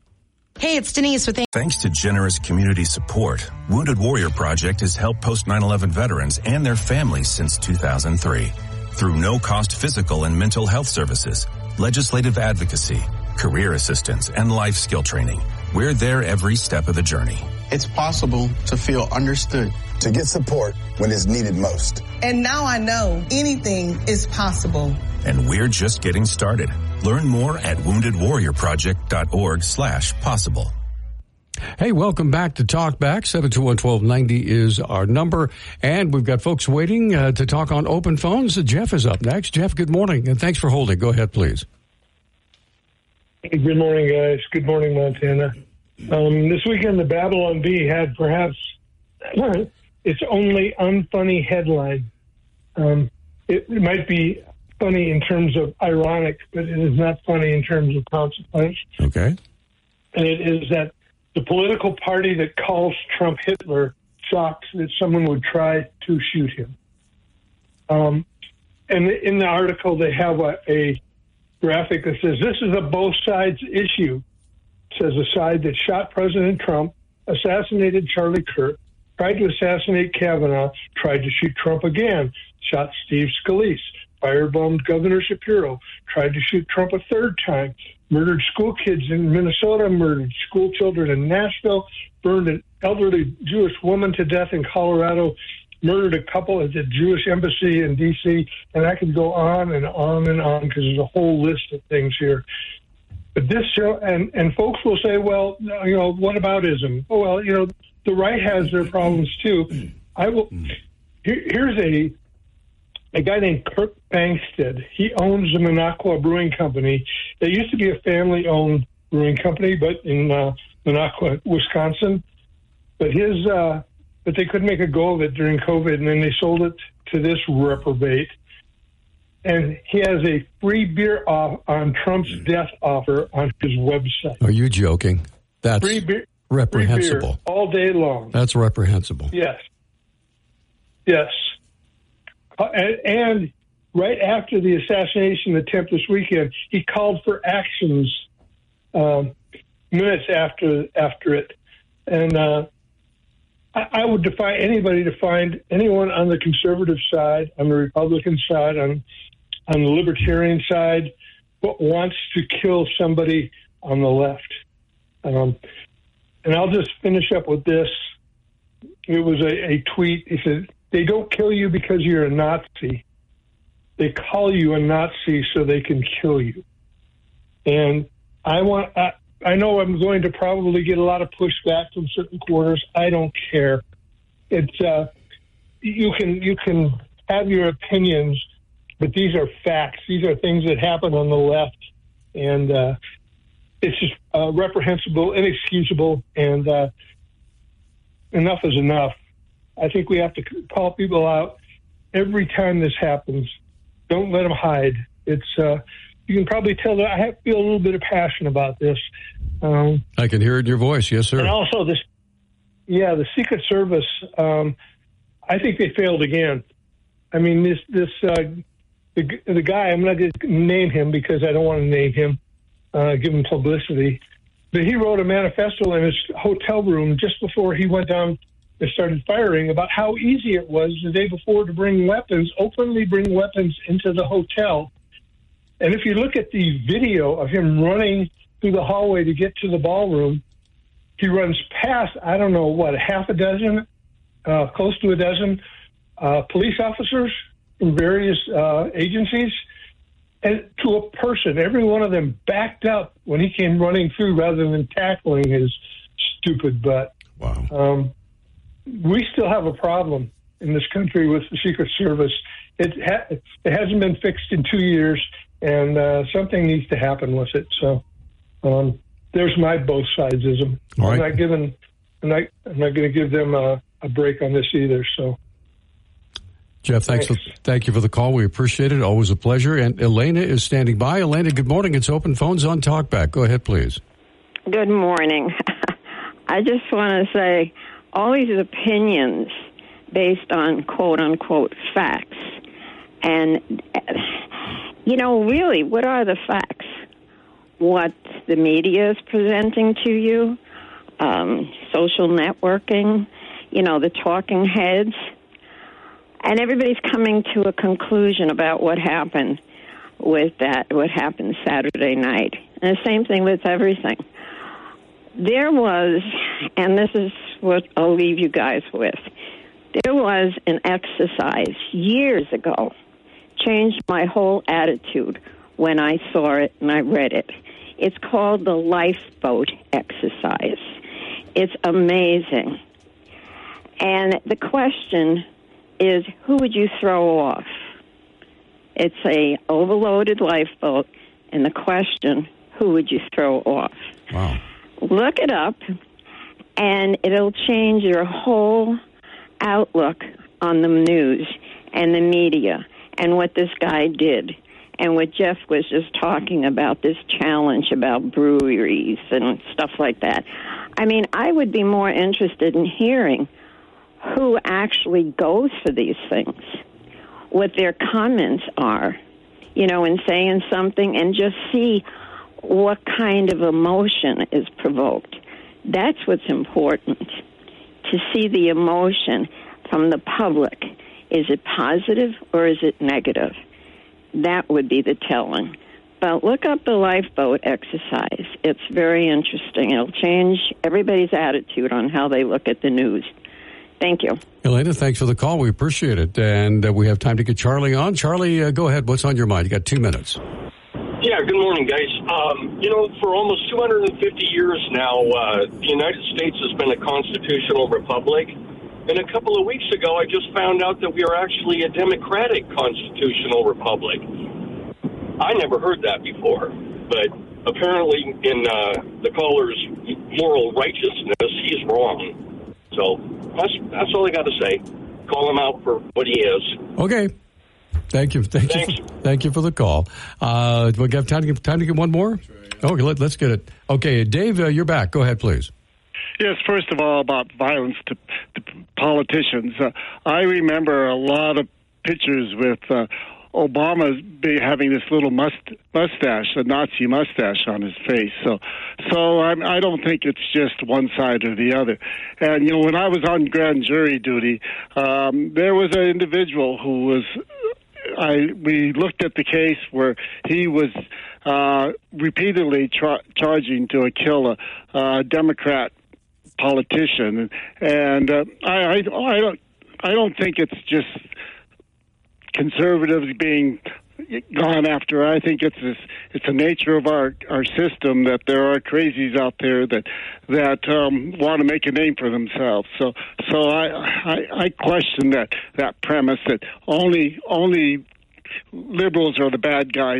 Hey, it's Denise with... Thanks to generous community support, Wounded Warrior Project has helped post nine eleven veterans and their families since two thousand three. Through no-cost physical and mental health services, legislative advocacy, career assistance, and life skill training, we're there every step of the journey. It's possible to feel understood, to get support when it's needed most. And now I know anything is possible. And we're just getting started. Learn more at wounded warrior project dot org slash possible. Hey, welcome back to Talkback. seven two one, one two nine zero is our number. And we've got folks waiting uh, to talk on open phones. Jeff is up next. Jeff, good morning, and thanks for holding. Go ahead, please. Hey, good morning, guys. Good morning, Montana. Um, this weekend, the Babylon Bee had perhaps its only unfunny headline. Um, it, it might be funny in terms of ironic, but it is not funny in terms of consequence. Okay. And it is that the political party that calls Trump Hitler shocked that someone would try to shoot him. Um, and in the article, they have a, a graphic that says, this is a both sides issue. It says the side that shot President Trump, assassinated Charlie Kirk, tried to assassinate Kavanaugh, tried to shoot Trump again, shot Steve Scalise, firebombed Governor Shapiro, tried to shoot Trump a third time, murdered school kids in Minnesota, murdered school children in Nashville, burned an elderly Jewish woman to death in Colorado, murdered a couple at the Jewish embassy in D C, and I could go on and on and on because there's a whole list of things here. But this show, and, and folks will say, well, you know, what about ism? Oh, well, you know, the right has their problems too. I will. Here, here's a a guy named Kirk Bangstead. He owns the Minocqua Brewing Company. It used to be a family-owned brewing company, but in uh, Minocqua, Wisconsin. But his, uh, but they couldn't make a go of it during COVID, and then they sold it to this reprobate. And he has a free beer off on Trump's death offer on his website. Are you joking? That's free beer, reprehensible. Free beer all day long. That's reprehensible. Yes. Yes. Uh, and, and right after the assassination attempt this weekend, he called for actions um, minutes after after it. And uh, I, I would defy anybody to find anyone on the conservative side, on the Republican side, on on the libertarian side, but wants to kill somebody on the left. Um, and I'll just finish up with this. It was a, a tweet. He said, they don't kill you because you're a Nazi. They call you a Nazi so they can kill you. And I want, I, I know I'm going to probably get a lot of pushback from certain quarters. I don't care. It's, uh, you can, you can have your opinions, but these are facts. These are things that happen on the left. And, uh, it's just uh, reprehensible, inexcusable, and uh, enough is enough. I think we have to call people out every time this happens. Don't let them hide. It's uh, you can probably tell that I have, feel a little bit of passion about this. Um, I can hear it in your voice. Yes, sir. And also this, yeah, the Secret Service. Um, I think they failed again. I mean, this this uh, the the guy. I'm not going to name him because I don't want to name him. Uh, give him publicity. But he wrote a manifesto in his hotel room just before he went down and started firing about how easy it was the day before to bring weapons, openly bring weapons into the hotel. And if you look at the video of him running through the hallway to get to the ballroom, he runs past, I don't know, what, a half a dozen, uh, close to a dozen uh, police officers from various uh, agencies. And to a person, every one of them backed up when he came running through rather than tackling his stupid butt. Wow. Um, we still have a problem in this country with the Secret Service. It, ha- it hasn't been fixed in two years, and uh, something needs to happen with it. So um, there's my both sidesism. All right. I'm not giving, I'm not, I'm not going to give them a, a break on this either. So. Jeff, thanks. Thanks. For, thank you for the call. We appreciate it. Always a pleasure. And Elena is standing by. Elena, good morning. It's open phones on Talkback. Go ahead, please. Good morning. I just want to say all these opinions based on quote-unquote facts. And, you know, really, what are the facts? What the media is presenting to you, um, social networking, you know, the talking heads. And everybody's coming to a conclusion about what happened with that, what happened Saturday night. And the same thing with everything. There was, and this is what I'll leave you guys with, there was an exercise years ago, changed my whole attitude when I saw it and I read it. It's called the lifeboat exercise. It's amazing. And the question is, who would you throw off? It's a overloaded lifeboat, and the question, who would you throw off? Wow. Look it up, and it'll change your whole outlook on the news and the media and what this guy did. And what Jeff was just talking about, this challenge about breweries and stuff like that. I mean, I would be more interested in hearing who actually goes for these things, what their comments are, you know, and saying something, and just see what kind of emotion is provoked. That's what's important, to see the emotion from the public. Is it positive or is it negative? That would be the telling. But look up the lifeboat exercise. It's very interesting. It'll change everybody's attitude on how they look at the news. Thank you. Elena, thanks for the call. We appreciate it. And uh, we have time to get Charlie on. Charlie, uh, go ahead. What's on your mind? You got two minutes. Yeah, good morning, guys. Um, you know, for almost two hundred fifty years now, uh, the United States has been a constitutional republic. And a couple of weeks ago, I just found out that we are actually a democratic constitutional republic. I never heard that before, but apparently in uh, the caller's moral righteousness, he's wrong. So that's that's all I got to say. Call him out for what he is. Okay. Thank you. Thank Thanks. you. Thank you for the call. Uh, do we have time to get, time to get one more? Okay, let, let's get it. Okay, Dave, uh, you're back. Go ahead, please. Yes, first of all, about violence to, to politicians. Uh, I remember a lot of pictures with uh, Obama be having this little must, mustache, a Nazi mustache on his face. So, so I'm, I don't think it's just one side or the other. And, you know, when I was on grand jury duty, um, there was an individual who was... I we looked at the case where he was uh, repeatedly tra- charging to kill a uh, Democrat politician, and uh, I, I, I don't I don't think it's just conservatives being gone after. I think it's this, it's the nature of our, our system that there are crazies out there that that um, want to make a name for themselves. So so I, I I question that that premise that only only liberals are the bad guys.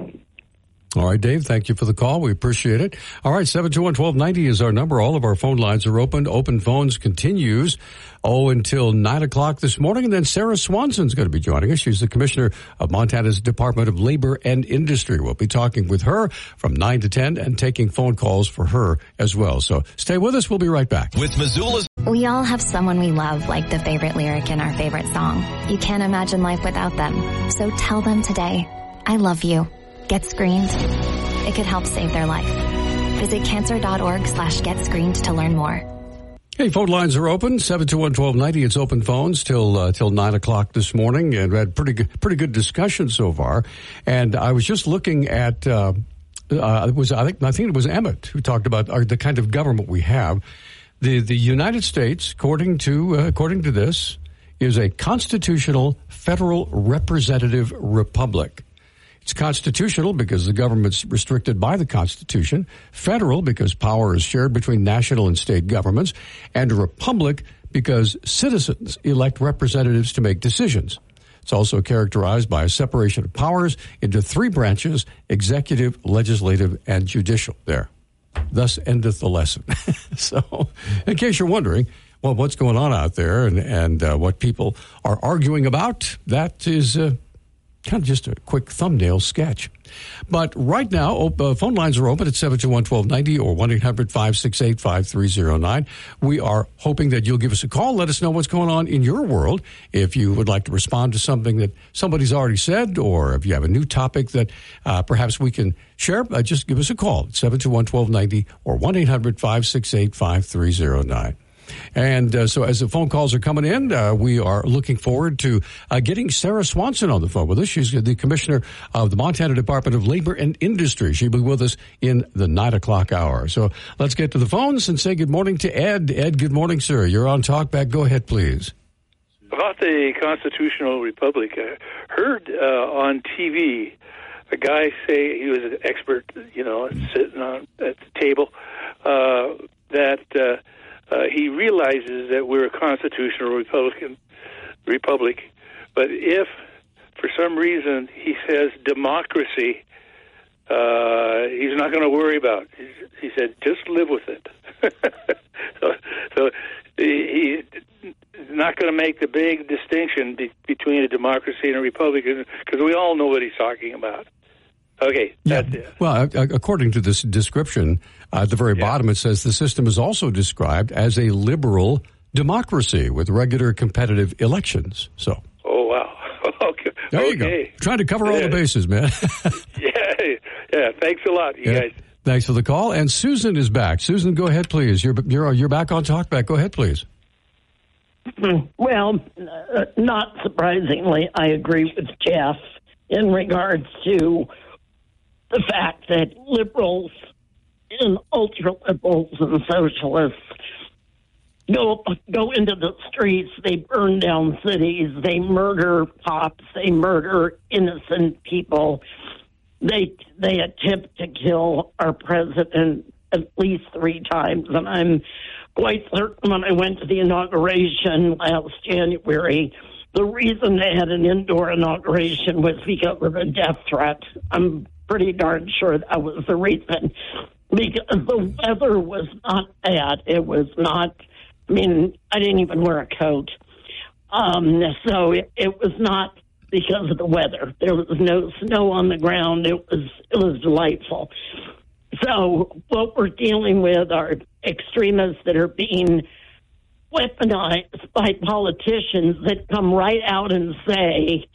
All right, Dave, thank you for the call. We appreciate it. All right, seven two one, one two nine zero is our number. All of our phone lines are open. Open Phones continues, oh, until nine o'clock this morning. And then Sarah Swanson's going to be joining us. She's the commissioner of Montana's Department of Labor and Industry. We'll be talking with her from nine to ten and taking phone calls for her as well. So stay with us. We'll be right back. With Missoula's... We all have someone we love, like the favorite lyric in our favorite song. You can't imagine life without them. So tell them today, I love you. Get screened. It could help save their life. Visit cancer.org slash get screened to learn more. Hey, phone lines are open. seven two one, one two nine zero. It's open phones till uh, till nine o'clock this morning. And we had pretty good, pretty good discussion so far. And I was just looking at, uh, uh, it was, I think, I think it was Emmett who talked about our, the kind of government we have. The, the United States, according to, uh, according to this, is a constitutional federal representative republic. It's constitutional because the government's restricted by the Constitution, federal because power is shared between national and state governments, and a republic because citizens elect representatives to make decisions. It's also characterized by a separation of powers into three branches: executive, legislative, and judicial. There. Thus endeth the lesson. So, in case you're wondering, well, what's going on out there and, and uh, what people are arguing about, that is... Uh, Kind of just a quick thumbnail sketch. But right now, op- uh, phone lines are open at seven two one, one two nine zero or one eight hundred, five six eight, five three zero nine. We are hoping that you'll give us a call. Let us know what's going on in your world. If you would like to respond to something that somebody's already said, or if you have a new topic that uh, perhaps we can share, uh, just give us a call at seven two one, one two nine zero or one eight hundred, five six eight, five three zero nine. And uh, so as the phone calls are coming in, uh, we are looking forward to uh, getting Sarah Swanson on the phone with us. She's the commissioner of the Montana Department of Labor and Industry. She'll be with us in the nine o'clock hour. So let's get to the phones and say good morning to Ed. Ed, good morning, sir. You're on Talkback. Go ahead, please. About the constitutional republic, I heard uh, on T V a guy say, he was an expert, you know, sitting on at the table, uh, that... Uh, Uh, he realizes that we're a constitutional Republican republic, but if, for some reason, he says democracy, uh, he's not going to worry about. He said, just live with it. so, so he, he's not going to make the big distinction be, between a democracy and a republic, because we all know what he's talking about. Okay, that's yeah. it. Well, uh, according to this description, uh, at the very yeah. bottom, it says the system is also described as a liberal democracy with regular competitive elections. So. Oh, wow. Okay. There you okay. go. Trying to cover all yeah. the bases, man. yeah, yeah. Thanks a lot, you yeah. guys. Thanks for the call. And Susan is back. Susan, go ahead, please. You're you're you're back on Talkback. Go ahead, please. Well, uh, not surprisingly, I agree with Jeff in regards to the fact that liberals and ultra-liberals and socialists go go into the streets, they burn down cities, they murder cops, they murder innocent people. They they attempt to kill our president at least three times, and I'm quite certain when I went to the inauguration last January, the reason they had an indoor inauguration was because of a death threat. I'm pretty darn sure that was the reason, because the weather was not bad. It was not, I mean, I didn't even wear a coat. Um, so it, it was not because of the weather. There was no snow on the ground. It was it was delightful. So what we're dealing with are extremists that are being weaponized by politicians that come right out and say,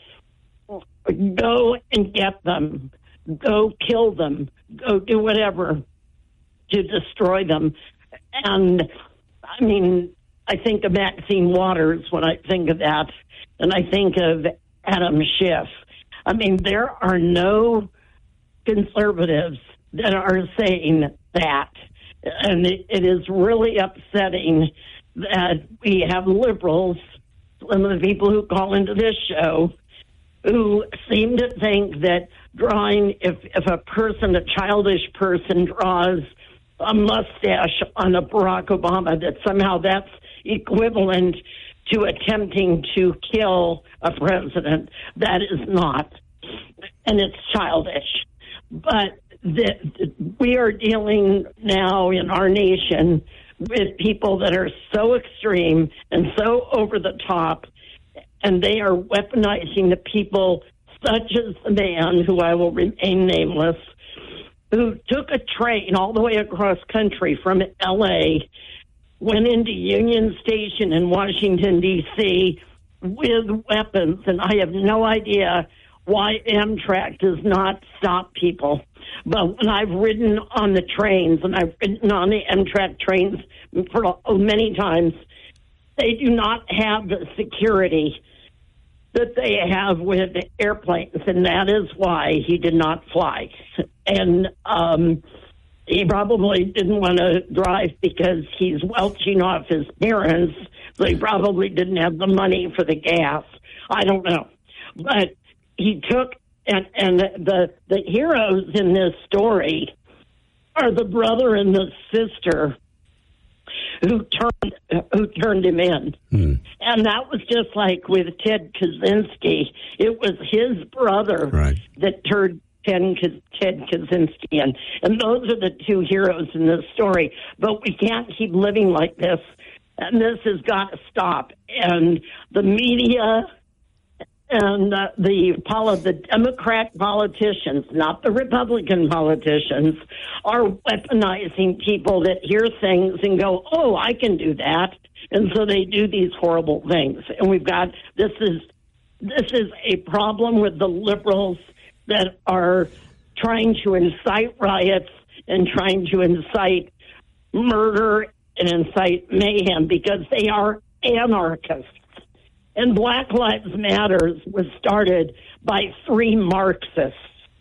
go and get them, go kill them, go do whatever to destroy them. And, I mean, I think of Maxine Waters when I think of that, and I think of Adam Schiff. I mean, there are no conservatives that are saying that. And it, it is really upsetting that we have liberals, some of the people who call into this show, who seem to think that drawing, if, if a person, a childish person draws a mustache on a Barack Obama, that somehow that's equivalent to attempting to kill a president. That is not. And it's childish. But the, we are dealing now in our nation with people that are so extreme and so over the top, and they are weaponizing the people such as the man, who I will remain nameless, who took a train all the way across country from L A, went into Union Station in Washington, D C with weapons, and I have no idea why Amtrak does not stop people. But when I've ridden on the trains, and I've ridden on the Amtrak trains for many times, they do not have the security that they have with airplanes, and that is why he did not fly. And um, he probably didn't want to drive because he's welching off his parents, so he probably didn't have the money for the gas. I don't know. But he took, and, and the, the heroes in this story are the brother and the sister who turned who turned him in. Hmm. And that was just like with Ted Kaczynski. It was his brother right. that turned Ted, Ted Kaczynski in. And those are the two heroes in this story. But we can't keep living like this. And this has got to stop. And the media and uh, the the Democrat politicians, not the Republican politicians, are weaponizing people that hear things and go, oh, I can do that. And so they do these horrible things. And we've got, this is, this is a problem with the liberals that are trying to incite riots and trying to incite murder and incite mayhem, because they are anarchists. And Black Lives Matter was started by three Marxists.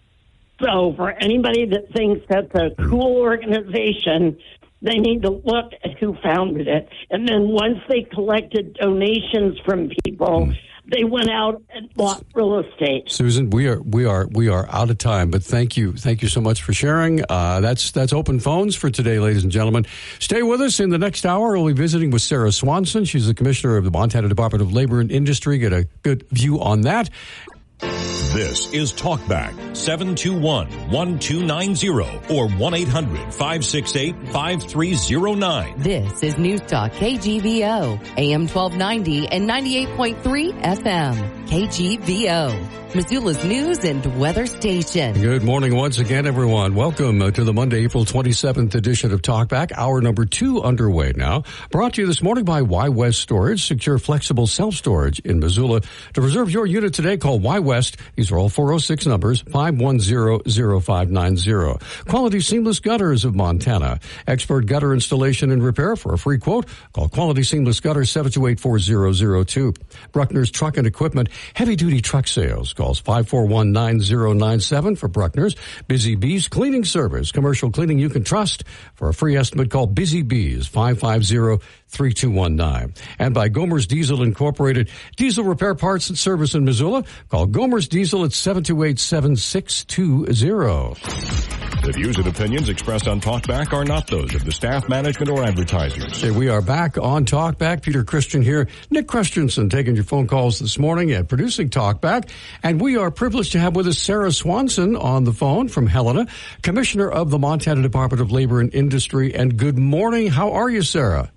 So for anybody that thinks that's a cool organization, they need to look at who founded it. And then once they collected donations from people, mm. they went out and bought real estate. Susan, we are we are we are out of time, but thank you, thank you so much for sharing. Uh, that's that's open phones for today, ladies and gentlemen. Stay with us. In the next hour, we'll be visiting with Sarah Swanson. She's the commissioner of the Montana Department of Labor and Industry. Get a good view on that. This is Talkback, seven two one, one two nine zero or one eight hundred, five six eight, five three zero nine. This is News Talk K G V O, A M twelve ninety and ninety-eight point three F M. K G V O, Missoula's news and weather station. Good morning once again, everyone. Welcome uh, to the Monday, April twenty-seventh edition of Talkback. Hour number two underway now. Brought to you this morning by Y West Storage. Secure, flexible self-storage in Missoula. To reserve your unit today, call Y West. These are all four oh six numbers, five one zero, zero five nine zero. Quality Seamless Gutters of Montana. Expert gutter installation and repair. For a free quote, call Quality Seamless Gutters, seven two eight, four zero zero two. Bruckner's Truck and Equipment. Heavy-duty truck sales. Calls five four one, nine zero nine seven for Bruckner's. Busy Bees Cleaning Service. Commercial cleaning you can trust. For a free estimate, call Busy Bees, five five zero, three two one nine. And by Gomer's Diesel Incorporated. Diesel repair parts and service in Missoula. Call Gomer's Diesel at seven two eight, seven six two zero. The views and opinions expressed on Talkback are not those of the staff, management, or advertisers. Okay, we are back on Talkback. Peter Christian here. Nick Christensen taking your phone calls this morning and producing Talkback. And we are privileged to have with us Sarah Swanson on the phone from Helena, Commissioner of the Montana Department of Labor and Industry. And good morning. How are you, Sarah?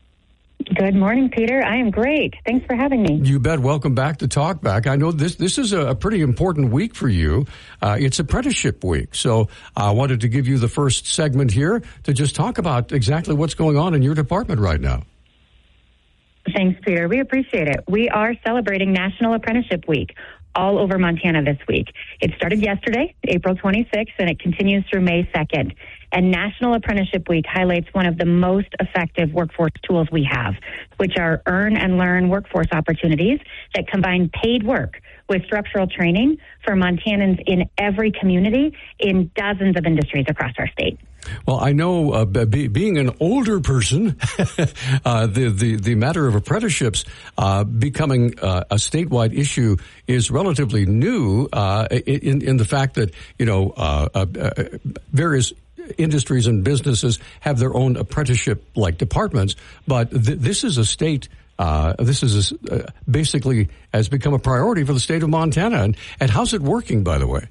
Good morning, Peter. I am great. Thanks for having me. You bet. Welcome back to Talkback. I know this this is a, a pretty important week for you. Uh, it's Apprenticeship Week. So I wanted to give you the first segment here to just talk about exactly what's going on in your department right now. Thanks, Peter. We appreciate it. We are celebrating National Apprenticeship Week all over Montana this week. It started yesterday, April twenty-sixth, and it continues through May second. And National Apprenticeship Week highlights one of the most effective workforce tools we have, which are earn and learn workforce opportunities that combine paid work with structural training for Montanans in every community in dozens of industries across our state. Well, I know uh, be, being an older person, uh, the, the, the matter of apprenticeships uh, becoming uh, a statewide issue is relatively new uh, in, in the fact that, you know, uh, uh, various industries and businesses have their own apprenticeship-like departments, but th- this is a state Uh, this is a, uh, basically has become a priority for the state of Montana. And, and how's it working, by the way?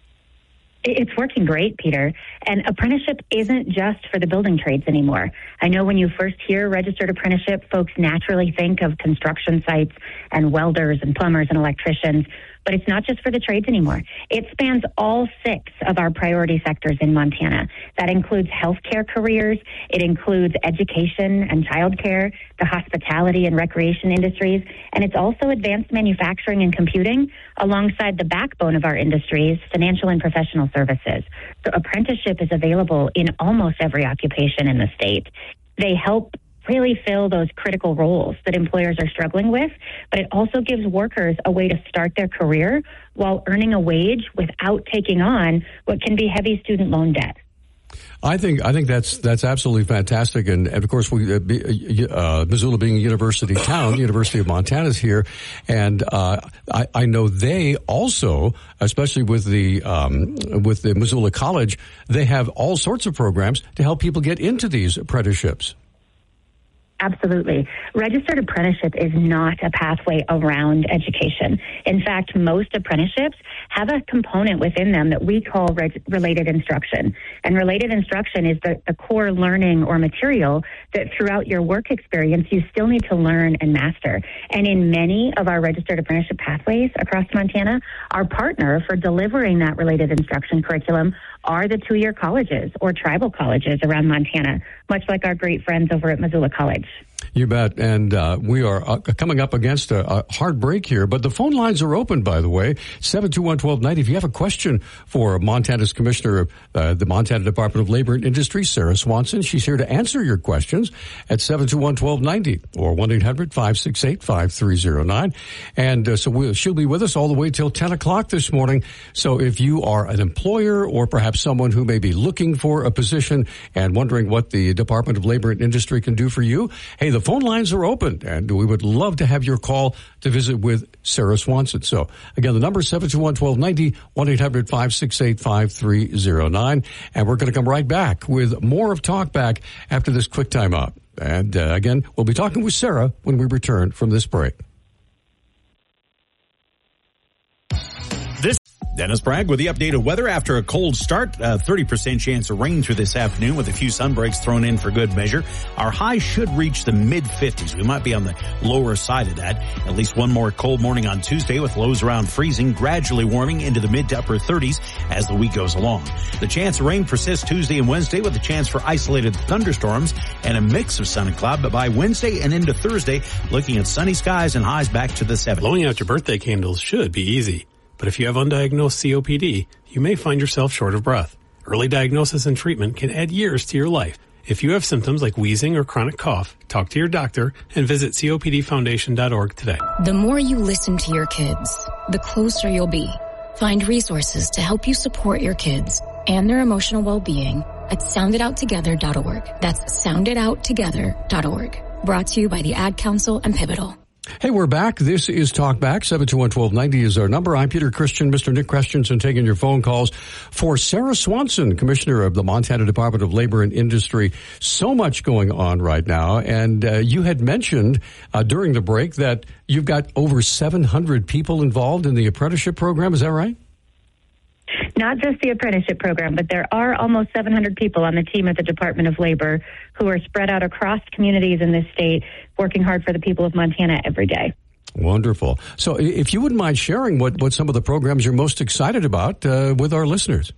It's working great, Peter. And apprenticeship isn't just for the building trades anymore. I know when you first hear registered apprenticeship, folks naturally think of construction sites and welders and plumbers and electricians. But it's not just for the trades anymore. It spans all six of our priority sectors in Montana. That includes healthcare careers. It includes education and childcare, the hospitality and recreation industries, and it's also advanced manufacturing and computing alongside the backbone of our industries, financial and professional services. So apprenticeship is available in almost every occupation in the state. They help really fill those critical roles that employers are struggling with, but it also gives workers a way to start their career while earning a wage without taking on what can be heavy student loan debt. I think I think that's that's absolutely fantastic, and, and of course, we uh, uh, Missoula being a university town, University of Montana is here, and uh, I, I know they also, especially with the um, with the Missoula College, they have all sorts of programs to help people get into these apprenticeships. Absolutely. Registered apprenticeship is not a pathway around education. In fact, most apprenticeships have a component within them that we call reg- related instruction. And related instruction is the, the core learning or material that throughout your work experience you still need to learn and master. And in many of our registered apprenticeship pathways across Montana, our partner for delivering that related instruction curriculum are the two-year colleges or tribal colleges around Montana, much like our great friends over at Missoula College. You bet. And uh, we are uh, coming up against a, a hard break here, but the phone lines are open, by the way, seven two one, one two nine zero. If you have a question for Montana's Commissioner of uh, the Montana Department of Labor and Industry, Sarah Swanson, she's here to answer your questions at seven two one, one two nine zero or one eight hundred, five six eight, five three zero nine. And uh, so we'll, she'll be with us all the way till ten o'clock this morning. So if you are an employer or perhaps someone who may be looking for a position and wondering what the Department of Labor and Industry can do for you, hey, the phone lines are open, and we would love to have your call to visit with Sarah Swanson. So, again, the number is seven two one, one two nine zero, one eight hundred, five six eight, five three zero nine. And we're going to come right back with more of Talkback after this quick time out. And, uh, again, we'll be talking with Sarah when we return from this break. Dennis Bragg with the updated weather after a cold start. Uh, thirty percent chance of rain through this afternoon with a few sun breaks thrown in for good measure. Our high should reach the mid fifties. We might be on the lower side of that. At least one more cold morning on Tuesday with lows around freezing, gradually warming into the mid to upper thirties as the week goes along. The chance of rain persists Tuesday and Wednesday with a chance for isolated thunderstorms and a mix of sun and cloud. But by Wednesday and into Thursday, looking at sunny skies and highs back to the seventies. Blowing out your birthday candles should be easy. But if you have undiagnosed C O P D, you may find yourself short of breath. Early diagnosis and treatment can add years to your life. If you have symptoms like wheezing or chronic cough, talk to your doctor and visit C O P D foundation dot org today. The more you listen to your kids, the closer you'll be. Find resources to help you support your kids and their emotional well-being at sound it out together dot org. That's sound it out together dot org. Brought to you by the Ad Council and Pivotal. Hey, we're back. This is Talk Back. seven two one, one two nine zero is our number. I'm Peter Christian, Mister Nick Christensen, taking your phone calls for Sarah Swanson, Commissioner of the Montana Department of Labor and Industry. So much going on right now. And uh, you had mentioned uh, during the break that you've got over seven hundred people involved in the apprenticeship program. Is that right? Not just the apprenticeship program, but there are almost seven hundred people on the team at the Department of Labor who are spread out across communities in this state, working hard for the people of Montana every day. Wonderful. So if you wouldn't mind sharing what, what some of the programs you're most excited about uh, with our listeners.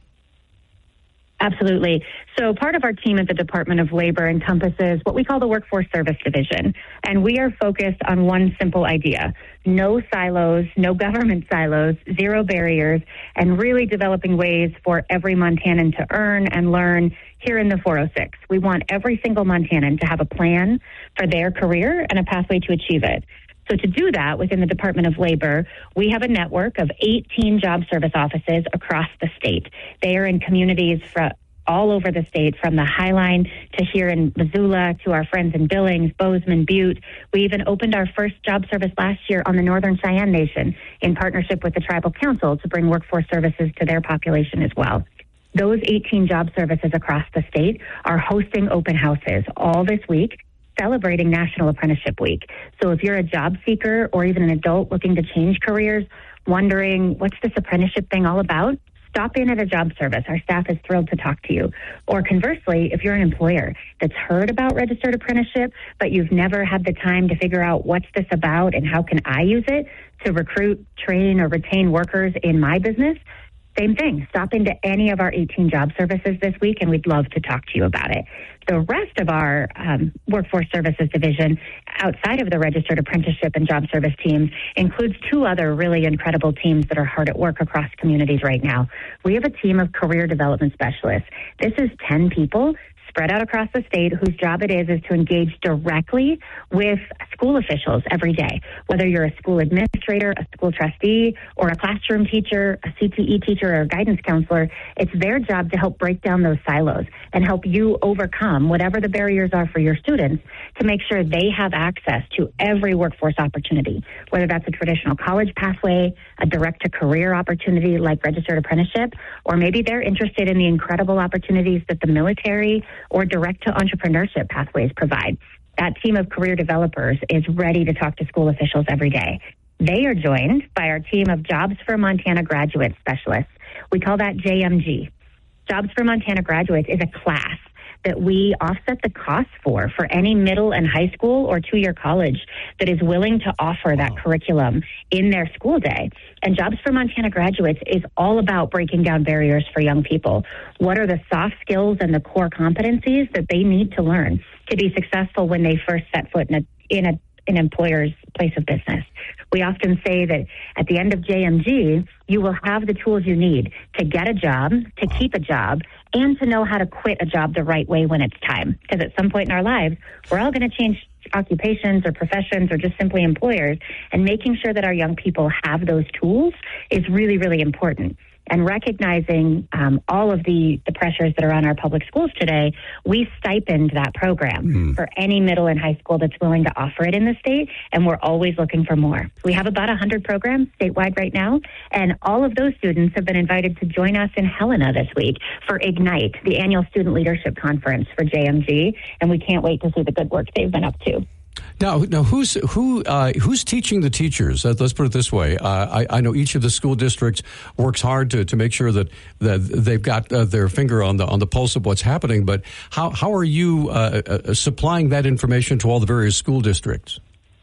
Absolutely. So part of our team at the Department of Labor encompasses what we call the Workforce Service Division. And we are focused on one simple idea: no silos, no government silos, zero barriers, and really developing ways for every Montanan to earn and learn here in the four oh six. We want every single Montanan to have a plan for their career and a pathway to achieve it. So to do that within the Department of Labor, we have a network of eighteen job service offices across the state. They are in communities from all over the state, from the High Line to here in Missoula to our friends in Billings, Bozeman, Butte. We even opened our first job service last year on the Northern Cheyenne Nation in partnership with the Tribal Council to bring workforce services to their population as well. Those eighteen job services across the state are hosting open houses all this week, celebrating National Apprenticeship Week. So if you're a job seeker or even an adult looking to change careers, wondering what's this apprenticeship thing all about, stop in at a job service. Our staff is thrilled to talk to you. Or conversely, if you're an employer that's heard about registered apprenticeship, but you've never had the time to figure out what's this about and how can I use it to recruit, train, or retain workers in my business, same thing. Stop into any of our eighteen job services this week, and we'd love to talk to you about it. The rest of our um, Workforce Services Division, outside of the registered apprenticeship and job service teams, includes two other really incredible teams that are hard at work across communities right now. We have a team of career development specialists. This is ten people spread out across the state whose job it is is to engage directly with school officials every day. Whether you're a school administrator, a school trustee, or a classroom teacher, a C T E teacher, or a guidance counselor, it's their job to help break down those silos and help you overcome whatever the barriers are for your students to make sure they have access to every workforce opportunity, whether that's a traditional college pathway, a direct-to-career opportunity like registered apprenticeship, or maybe they're interested in the incredible opportunities that the military or direct-to-entrepreneurship pathways provide. That team of career developers is ready to talk to school officials every day. They are joined by our team of Jobs for Montana Graduate Specialists. We call that J M G. Jobs for Montana Graduates is a class that we offset the costs for, for any middle and high school or two-year college that is willing to offer that curriculum in their school day. And Jobs for Montana Graduates is all about breaking down barriers for young people. What are the soft skills and the core competencies that they need to learn to be successful when they first set foot in a, in a an employer's place of business? We often say that at the end of J M G, you will have the tools you need to get a job, to keep a job, and to know how to quit a job the right way when it's time. Because at some point in our lives, we're all going to change occupations or professions or just simply employers, and making sure that our young people have those tools is really, really important. And recognizing um, all of the, the pressures that are on our public schools today, we stipend that program mm. for any middle and high school that's willing to offer it in the state, and we're always looking for more. We have about one hundred programs statewide right now, and all of those students have been invited to join us in Helena this week for Ignite, the annual student leadership conference for J M G, and we can't wait to see the good work they've been up to. Now, now who's who uh, who's teaching the teachers? Uh, let's put it this way. Uh, I, I know each of the school districts works hard to, to make sure that, that they've got uh, their finger on the on the pulse of what's happening. But how how are you uh, uh, supplying that information to all the various school districts?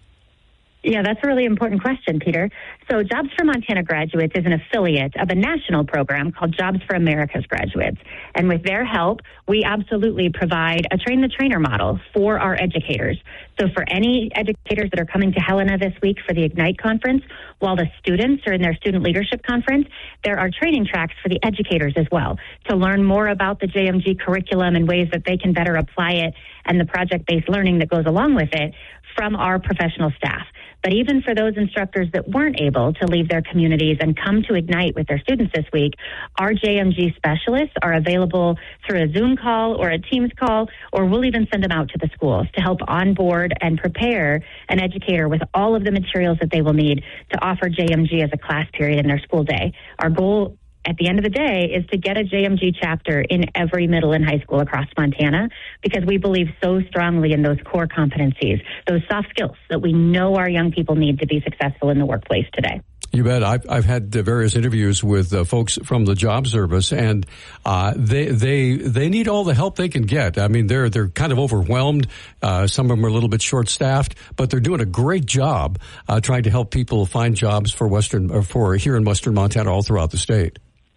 Yeah, that's a really important question, Peter. So Jobs for Montana Graduates is an affiliate of a national program called Jobs for America's Graduates. And with their help, we absolutely provide a train-the-trainer model for our educators. So for any educators that are coming to Helena this week for the Ignite conference, while the students are in their student leadership conference, there are training tracks for the educators as well to learn more about the J M G curriculum and ways that they can better apply it and the project-based learning that goes along with it from our professional staff. But even for those instructors that weren't able to leave their communities and come to Ignite with their students this week, our J M G specialists are available through a Zoom call or a Teams call, or we'll even send them out to the schools to help onboard and prepare an educator with all of the materials that they will need to offer J M G as a class period in their school day. Our goal at the end of the day is to get a J M G chapter in every middle and high school across Montana, because we believe so strongly in those core competencies, those soft skills that we know our young people need to be successful in the workplace today. You bet. I've, I've had uh, various interviews with uh, folks from the job service, and uh, they they they need all the help they can get. I mean, they're they're kind of overwhelmed. Uh, some of them are a little bit short staffed, but they're doing a great job uh, trying to help people find jobs for Western or for here in Western Montana, all throughout the state.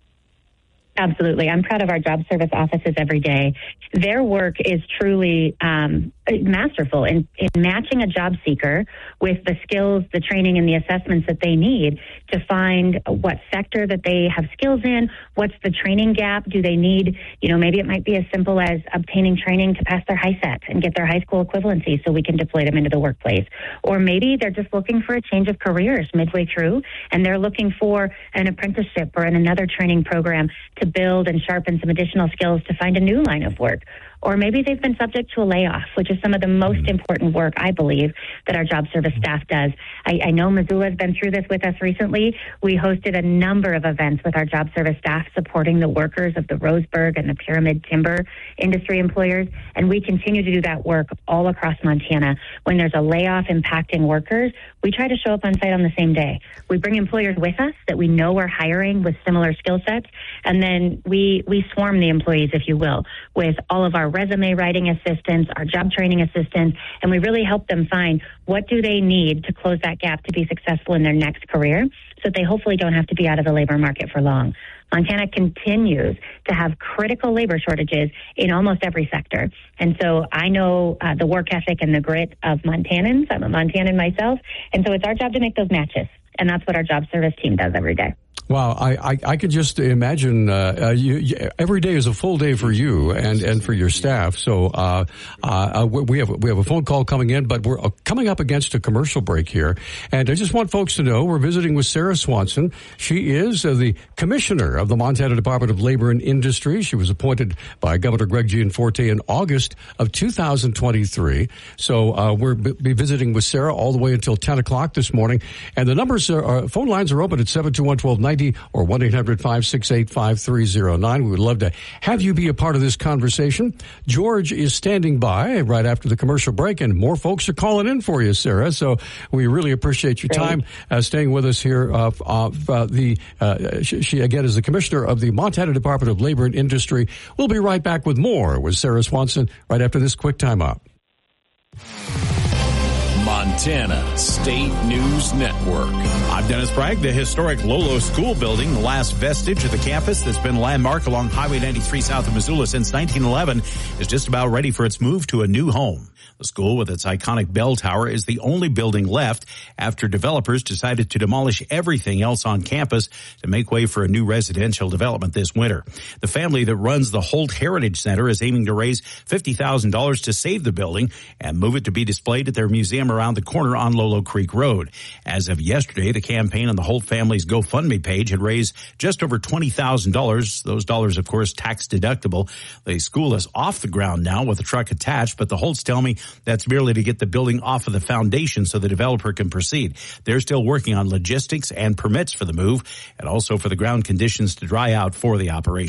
Absolutely. I'm proud of our job service offices every day. Their work is truly um, masterful in, in matching a job seeker with the skills, the training, and the assessments that they need to find what sector that they have skills in, what's the training gap, do they need, you know, maybe it might be as simple as obtaining training to pass their high set and get their high school equivalency so we can deploy them into the workplace. Or maybe they're just looking for a change of careers midway through, and they're looking for an apprenticeship or in another training program to build and sharpen some additional skills to find a new line of work. Or maybe they've been subject to a layoff, which is some of the most important work, I believe, that our job service staff does. I, I know Missoula has been through this with us recently. We hosted a number of events with our job service staff supporting the workers of the Roseburg and the Pyramid Timber industry employers, and we continue to do that work all across Montana. When there's a layoff impacting workers, we try to show up on site on the same day. We bring employers with us that we know are hiring with similar skill sets, and then we, we swarm the employees, if you will, with all of our resume writing assistants, our job training assistants, and we really help them find what do they need to close that gap to be successful in their next career so that they hopefully don't have to be out of the labor market for long. Montana continues to have critical labor shortages in almost every sector. And so I know uh, the work ethic and the grit of Montanans. I'm a Montanan myself. And so it's our job to make those matches. And that's what our job service team does every day. Wow, I, I, I could just imagine uh, uh, you, you, every day is a full day for you and, and for your staff. So uh, uh, we have we have a phone call coming in, but we're coming up against a commercial break here. And I just want folks to know we're visiting with Sarah Swanson. She is uh, the commissioner of the Montana Department of Labor and Industry. She was appointed by Governor Greg Gianforte in August of two thousand twenty-three. So uh, we'll be visiting with Sarah all the way until ten o'clock this morning. And the numbers are, are phone lines are open at seven two one, one two nine zero or one eight hundred, five six eight, five three zero nine. We would love to have you be a part of this conversation. George is standing by right after the commercial break, and more folks are calling in for you, Sarah. So we really appreciate your Great. time uh, staying with us here. Uh, uh, uh, the uh, she, she, again, is the commissioner of the Montana Department of Labor and Industry. We'll be right back with more with Sarah Swanson right after this quick time out. Montana State News Network. I'm Dennis Bragg. The historic Lolo School building, the last vestige of the campus that's been a landmark along Highway ninety-three south of Missoula since nineteen eleven, is just about ready for its move to a new home. The school, with its iconic bell tower, is the only building left after developers decided to demolish everything else on campus to make way for a new residential development this winter. The family that runs the Holt Heritage Center is aiming to raise fifty thousand dollars to save the building and move it to be displayed at their museum around the corner on Lolo Creek Road. As of yesterday, the campaign on the Holt family's GoFundMe page had raised just over twenty thousand dollars. Those dollars, of course, tax deductible. The school is off the ground now with a truck attached, but the Holts tell me that's merely to get the building off of the foundation so the developer can proceed. They're still working on logistics and permits for the move, and also for the ground conditions to dry out for the operation.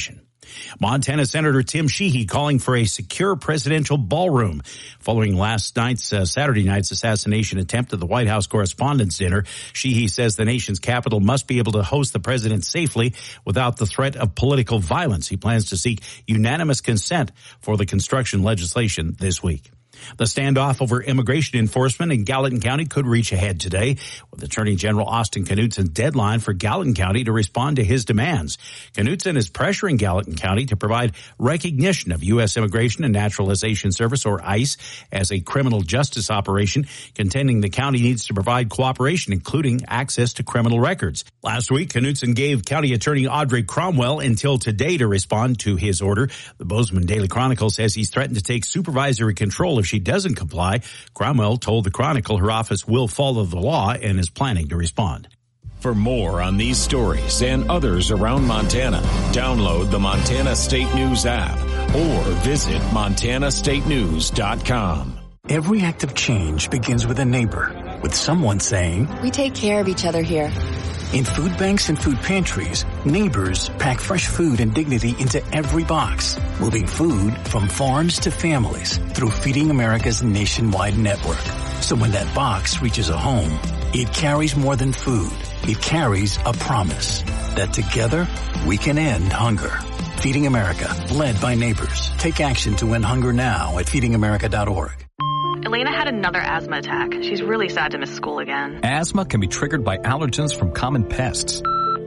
Montana Senator Tim Sheehy calling for a secure presidential ballroom following last night's, uh, Saturday night's assassination attempt at the White House Correspondents' Dinner. Sheehy says the nation's capital must be able to host the president safely without the threat of political violence. He plans to seek unanimous consent for the construction legislation this week. The standoff over immigration enforcement in Gallatin County could reach a head today, with Attorney General Austin Knudsen's deadline for Gallatin County to respond to his demands. Knudsen is pressuring Gallatin County to provide recognition of U S Immigration and Naturalization Service, or ICE, as a criminal justice operation, contending the county needs to provide cooperation, including access to criminal records. Last week, Knudsen gave County Attorney Audrey Cromwell until today to respond to his order. The Bozeman Daily Chronicle says he's threatened to take supervisory control if she doesn't comply. Cromwell told the Chronicle her office will follow the law and is planning to respond. For more on these stories and others around Montana, download the Montana State News app or visit montana state news dot com. Every act of change begins with a neighbor, with someone saying, "We take care of each other here." In food banks and food pantries, neighbors pack fresh food and dignity into every box, moving food from farms to families through Feeding America's nationwide network. So when that box reaches a home, it carries more than food. It carries a promise that together we can end hunger. Feeding America, led by neighbors. Take action to end hunger now at feeding america dot org. Elena had another asthma attack. She's really sad to miss school again. Asthma can be triggered by allergens from common pests.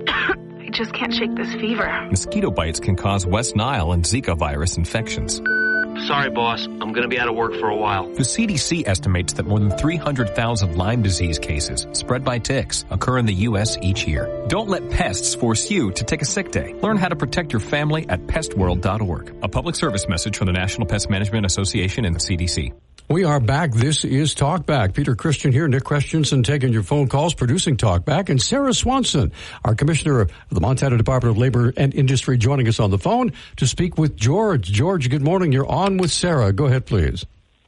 I just can't shake this fever. Mosquito bites can cause West Nile and Zika virus infections. Sorry, boss. I'm going to be out of work for a while. The C D C estimates that more than three hundred thousand Lyme disease cases spread by ticks occur in the U S each year. Don't let pests force you to take a sick day. Learn how to protect your family at pest world dot org. A public service message from the National Pest Management Association and the C D C. We are back. This is Talkback. Peter Christian here, Nick Christensen taking your phone calls, producing Talkback, and Sarah Swanson, our Commissioner of the Montana Department of Labor and Industry, joining us on the phone to speak with George. George, good morning. You're on with Sarah. Go ahead, please.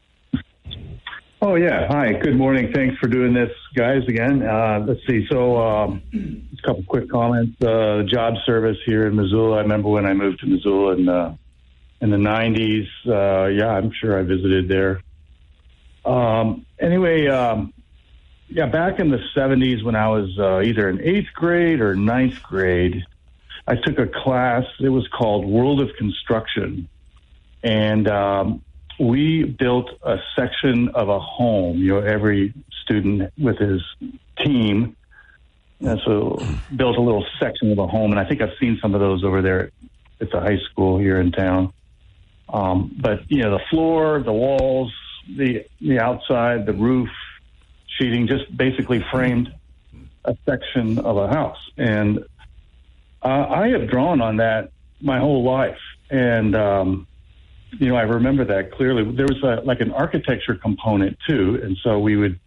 Oh, yeah. Hi. Good morning. Thanks for doing this, guys, again. Uh, let's see. So um, a couple quick comments. Uh, job service here in Missoula. I remember when I moved to Missoula in, uh, in the nineties. Uh, yeah, I'm sure I visited there. Um, anyway, um, yeah, back in the seventies when I was uh, either in eighth grade or ninth grade, I took a class. It was called World of Construction. And um, we built a section of a home, you know, every student with his team. And so built a little section of a home. And I think I've seen some of those over there at the high school here in town. Um, but, you know, the floor, the walls, the the outside, the roof, sheeting, just basically framed a section of a house. And uh, I have drawn on that my whole life. And, um, you know, I remember that clearly. There was a, like an architecture component, too. And so we would,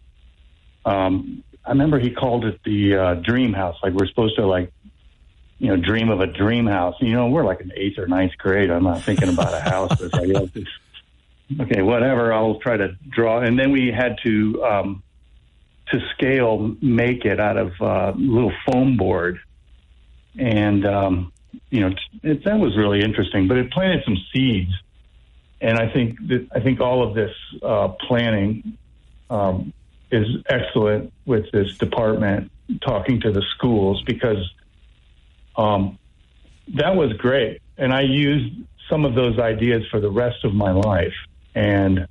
um, I remember he called it the uh, dream house. Like we're supposed to, like, you know, dream of a dream house. You know, we're like in eighth or ninth grade. I'm not thinking about a house. It's like, yeah, it's, okay, whatever, I'll try to draw. And then we had to, um, to scale, make it out of a uh, little foam board. And, um, you know, it, that was really interesting, but it planted some seeds. And I think that, I think all of this uh, planning um, is excellent with this department talking to the schools, because um, that was great. And I used some of those ideas for the rest of my life. And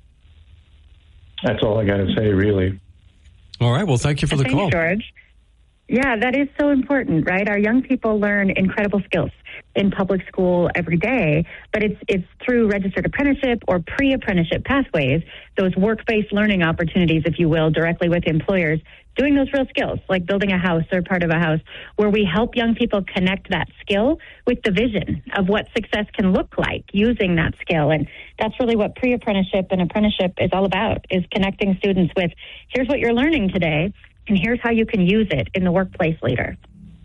that's all I got to say, really. All right. Well, thank you for the Thanks, call. George. Yeah, that is so important, right? Our young people learn incredible skills in public school every day, but it's it's through registered apprenticeship or pre-apprenticeship pathways, those work-based learning opportunities, if you will, directly with employers, doing those real skills, like building a house or part of a house, where we help young people connect that skill with the vision of what success can look like using that skill. And that's really what pre-apprenticeship and apprenticeship is all about, is connecting students with, here's what you're learning today, and here's how you can use it in the workplace later.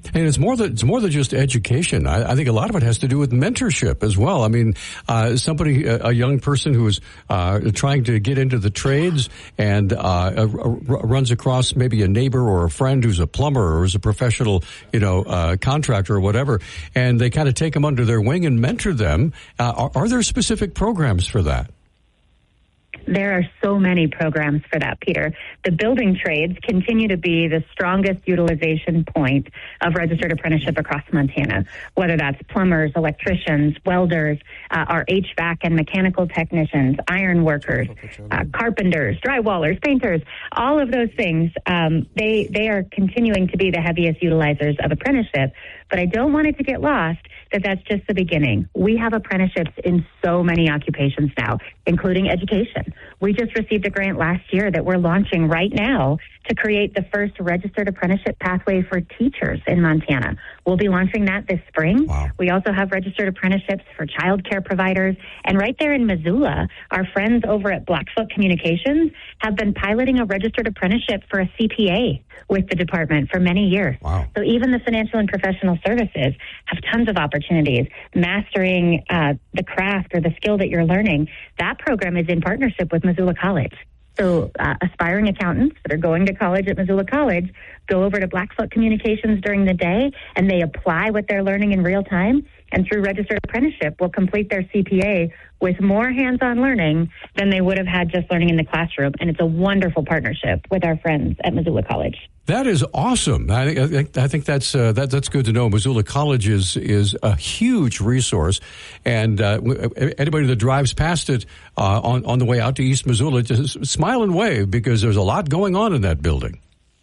And it's more than it's more than just education. I, I think a lot of it has to do with mentorship as well. I mean, uh, somebody, a, a young person who is uh, trying to get into the trades and uh, uh, runs across maybe a neighbor or a friend who's a plumber or is a professional, you know, uh, contractor or whatever, and they kind of take them under their wing and mentor them. Uh, are, are there specific programs for that? There are so many programs for that, Peter. The building trades continue to be the strongest utilization point of registered apprenticeship across Montana, whether that's plumbers, electricians, welders, uh, our H V A C and mechanical technicians, iron workers, uh, carpenters, drywallers, painters, all of those things. Um, they, they are continuing to be the heaviest utilizers of apprenticeship. But I don't want it to get lost that that's just the beginning. We have apprenticeships in so many occupations now, including education. We just received a grant last year that we're launching right now to create the first registered apprenticeship pathway for teachers in Montana. We'll be launching that this spring. Wow. We also have registered apprenticeships for child care providers. And right there in Missoula, our friends over at Blackfoot Communications have been piloting a registered apprenticeship for a C P A with the department for many years. Wow. So even the financial and professional services have tons of opportunities. Mastering uh, the craft or the skill that you're learning, that program is in partnership with Missoula College. So uh, aspiring accountants that are going to college at Missoula College go over to Blackfoot Communications during the day, and they apply what they're learning in real time, and through registered apprenticeship will complete their C P A with more hands-on learning than they would have had just learning in the classroom. And it's a wonderful partnership with our friends at Missoula College. That is awesome. I think I think, I think that's uh, that, that's good to know. Missoula College is is a huge resource, and uh, anybody that drives past it uh, on on the way out to East Missoula, just smile and wave, because there's a lot going on in that building.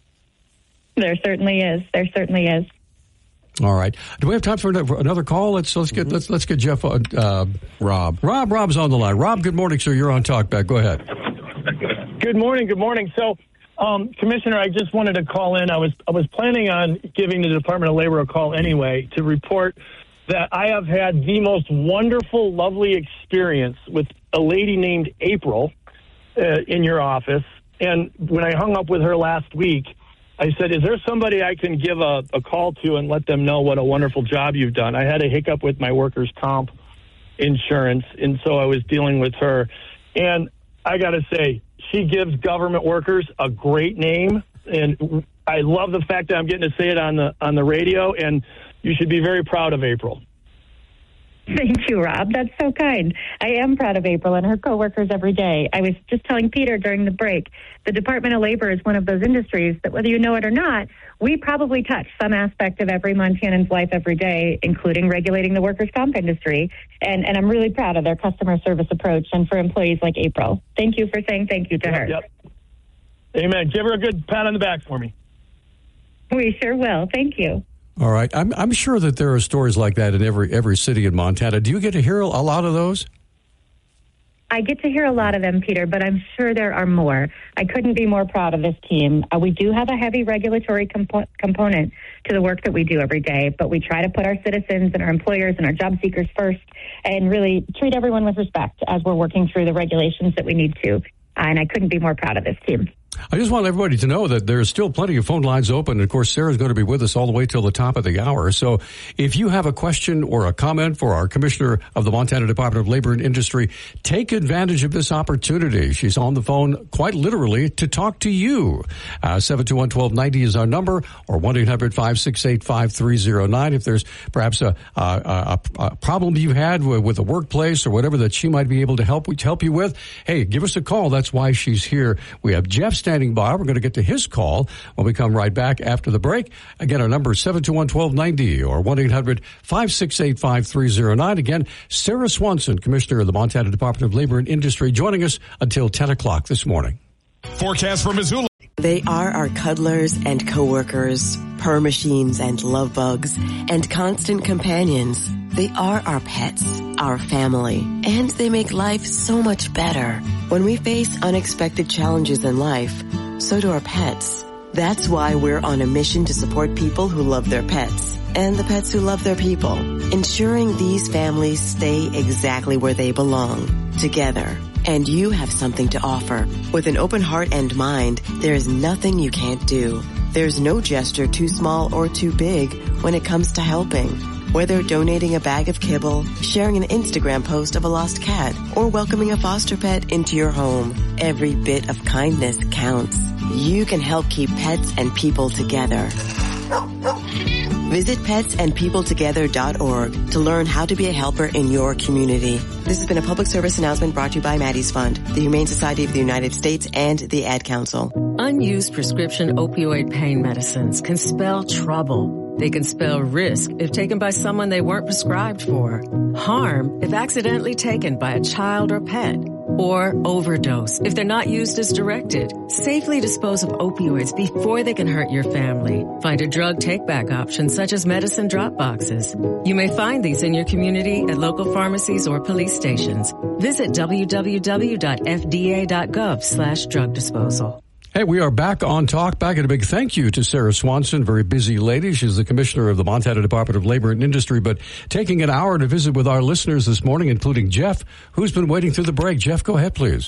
There certainly is. There certainly is. All right. Do we have time for another call? Let's let's get let's let's get Jeff. Uh, uh, Rob. Rob. Rob's on the line. Rob. Good morning, sir. You're on Talkback. Go ahead. Good morning. Good morning. So, um, Commissioner, I just wanted to call in. I was I was planning on giving the Department of Labor a call anyway to report that I have had the most wonderful, lovely experience with a lady named April uh, in your office. And when I hung up with her last week, I said, is there somebody I can give a, a call to and let them know what a wonderful job you've done? I had a hiccup with my workers' comp insurance, and so I was dealing with her. And I got to say, she gives government workers a great name, and I love the fact that I'm getting to say it on the on the radio, and you should be very proud of April. Thank you, Rob. That's so kind. I am proud of April and her coworkers every day. I was just telling Peter during the break, the Department of Labor is one of those industries that, whether you know it or not, we probably touch some aspect of every Montanan's life every day, including regulating the workers' comp industry. And, and I'm really proud of their customer service approach and for employees like April. Thank you for saying thank you to her. Yep. Amen. Give her a good pat on the back for me. We sure will. Thank you. All right. I'm I'm sure that there are stories like that in every every city in Montana. Do you get to hear a lot of those? I get to hear a lot of them, Peter, but I'm sure there are more. I couldn't be more proud of this team. Uh, we do have a heavy regulatory compo- component to the work that we do every day, but we try to put our citizens and our employers and our job seekers first and really treat everyone with respect as we're working through the regulations that we need to. Uh, and I couldn't be more proud of this team. I just want everybody to know that there's still plenty of phone lines open. And of course, Sarah's going to be with us all the way till the top of the hour. So if you have a question or a comment for our Commissioner of the Montana Department of Labor and Industry, take advantage of this opportunity. She's on the phone quite literally to talk to you. Uh, seven two one, one two nine zero is our number, or one eight hundred, five six eight, five three zero nine. If there's perhaps a, a, a, a problem you had with, with a workplace or whatever that she might be able to help, help you with, hey, give us a call. That's why she's here. We have Jeff standing by. We're going to get to his call when we come right back after the break. Again, our number is seven two one, one two nine zero or one eight hundred, five six eight, five three zero nine. Again, Sarah Swanson, Commissioner of the Montana Department of Labor and Industry, joining us until ten o'clock this morning. Forecast for Missoula. They are our cuddlers and coworkers, purr machines and love bugs, and constant companions. They are our pets, our family, and they make life so much better. When we face unexpected challenges in life, so do our pets. That's why we're on a mission to support people who love their pets and the pets who love their people, ensuring these families stay exactly where they belong, together. And you have something to offer. With an open heart and mind, there is nothing you can't do. There's no gesture too small or too big when it comes to helping. Whether donating a bag of kibble, sharing an Instagram post of a lost cat, or welcoming a foster pet into your home, every bit of kindness counts. You can help keep pets and people together. Visit pets and people together dot org to learn how to be a helper in your community. This has been a public service announcement brought to you by Maddie's Fund, the Humane Society of the United States, and the Ad Council. Unused prescription opioid pain medicines can spell trouble. They can spell risk if taken by someone they weren't prescribed for, harm if accidentally taken by a child or pet, or overdose if they're not used as directed. Safely dispose of opioids before they can hurt your family. Find a drug take-back option such as medicine drop boxes. You may find these in your community at local pharmacies or police stations. Visit w w w dot f d a dot gov slash drug disposal. Hey, we are back on Talk. Back at a big thank you to Sarah Swanson, very busy lady. She's the commissioner of the Montana Department of Labor and Industry, but taking an hour to visit with our listeners this morning, including Jeff, who's been waiting through the break. Jeff, go ahead, please.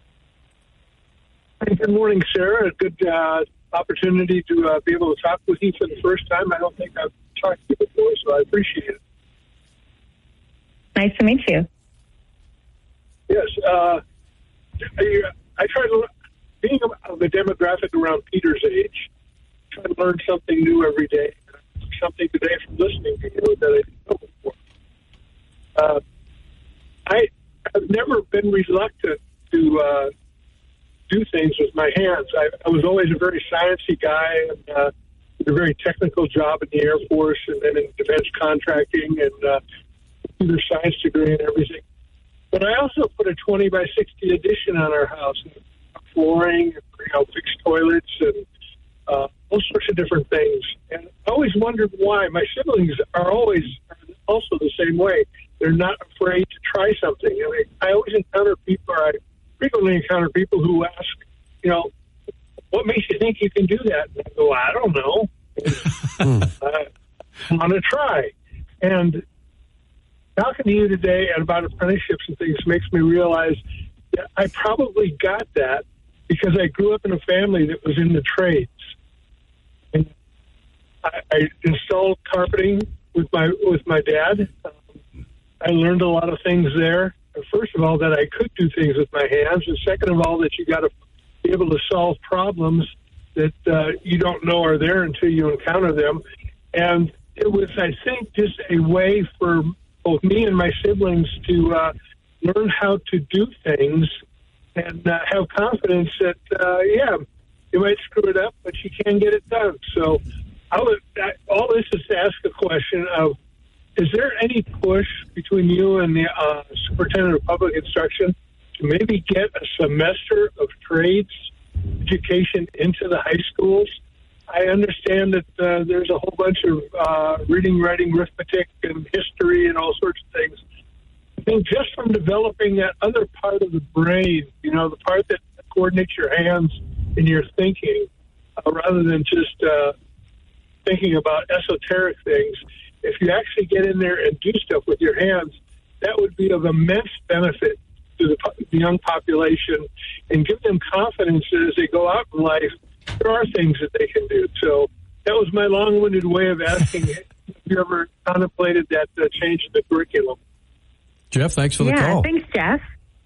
Good morning, Sarah. A good uh, opportunity to uh, be able to talk with you for the first time. I don't think I've talked to you before, so I appreciate it. Nice to meet you. Yes. Uh, I, I try to... Being of the demographic around Peter's age, try to learn something new every day. Something today from listening to you that I didn't know before. Uh, I have never been reluctant to uh, do things with my hands. I, I was always a very sciencey guy, and uh, did a very technical job in the Air Force, and then in defense contracting, and uh, computer science degree and everything. But I also put a twenty by sixty addition on our house. Flooring, you know, fixed toilets, and uh, all sorts of different things. And I always wondered why. My siblings are always also the same way. They're not afraid to try something. I mean, I always encounter people, or I frequently encounter people who ask, you know, what makes you think you can do that? And I go, I don't know. I want to try. And talking to you today about apprenticeships and things makes me realize that I probably got that because I grew up in a family that was in the trades. And I, I installed carpeting with my with my dad. Um, I learned a lot of things there. First of all, that I could do things with my hands, and second of all, that you got to be able to solve problems that uh, you don't know are there until you encounter them. And it was, I think, just a way for both me and my siblings to uh, learn how to do things and uh, have confidence that, uh, yeah, you might screw it up, but you can get it done. So I would, I, all this is to ask a question of, is there any push between you and the uh, Superintendent of Public Instruction to maybe get a semester of trades education into the high schools? I understand that uh, there's a whole bunch of uh, reading, writing, arithmetic, and history and all sorts of things. I think just from developing that other part of the brain, you know, the part that coordinates your hands and your thinking, uh, rather than just uh, thinking about esoteric things, if you actually get in there and do stuff with your hands, that would be of immense benefit to the, the young population and give them confidence that as they go out in life, there are things that they can do. So that was my long-winded way of asking, have you ever contemplated that uh, change in the curriculum? Jeff, thanks for the yeah, call. Thanks, Jeff.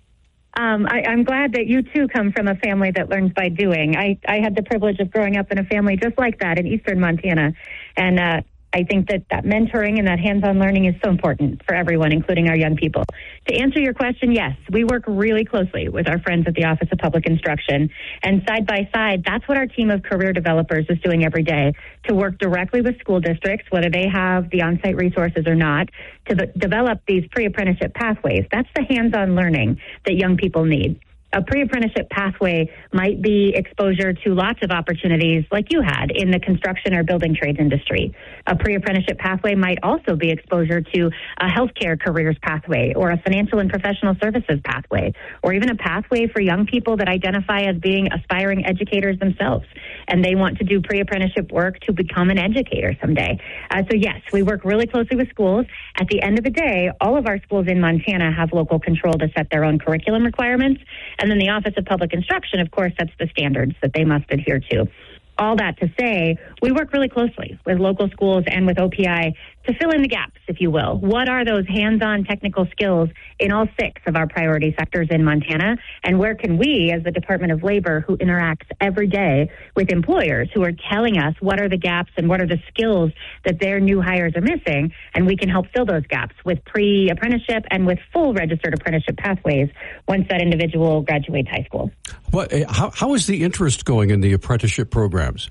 Um, I, I'm glad that you, too, come from a family that learns by doing. I, I had the privilege of growing up in a family just like that in eastern Montana. And uh, I think that that mentoring and that hands-on learning is so important for everyone, including our young people. To answer your question, yes, we work really closely with our friends at the Office of Public Instruction. And side by side, that's what our team of career developers is doing every day, to work directly with school districts, whether they have the on-site resources or not, to the, develop these pre-apprenticeship pathways. That's the hands-on learning that young people need. A pre-apprenticeship pathway might be exposure to lots of opportunities like you had in the construction or building trades industry. A pre-apprenticeship pathway might also be exposure to a healthcare careers pathway or a financial and professional services pathway, or even a pathway for young people that identify as being aspiring educators themselves, and they want to do pre-apprenticeship work to become an educator someday. Uh, so yes, we work really closely with schools. At the end of the day, all of our schools in Montana have local control to set their own curriculum requirements. And then the Office of Public Instruction, of course, sets the standards that they must adhere to. All that to say, we work really closely with local schools and with O P I to fill in the gaps, if you will. What are those hands-on technical skills in all six of our priority sectors in Montana? And where can we, as the Department of Labor, who interacts every day with employers who are telling us what are the gaps and what are the skills that their new hires are missing, and we can help fill those gaps with pre-apprenticeship and with full registered apprenticeship pathways once that individual graduates high school. What, how, how is the interest going in the apprenticeship programs?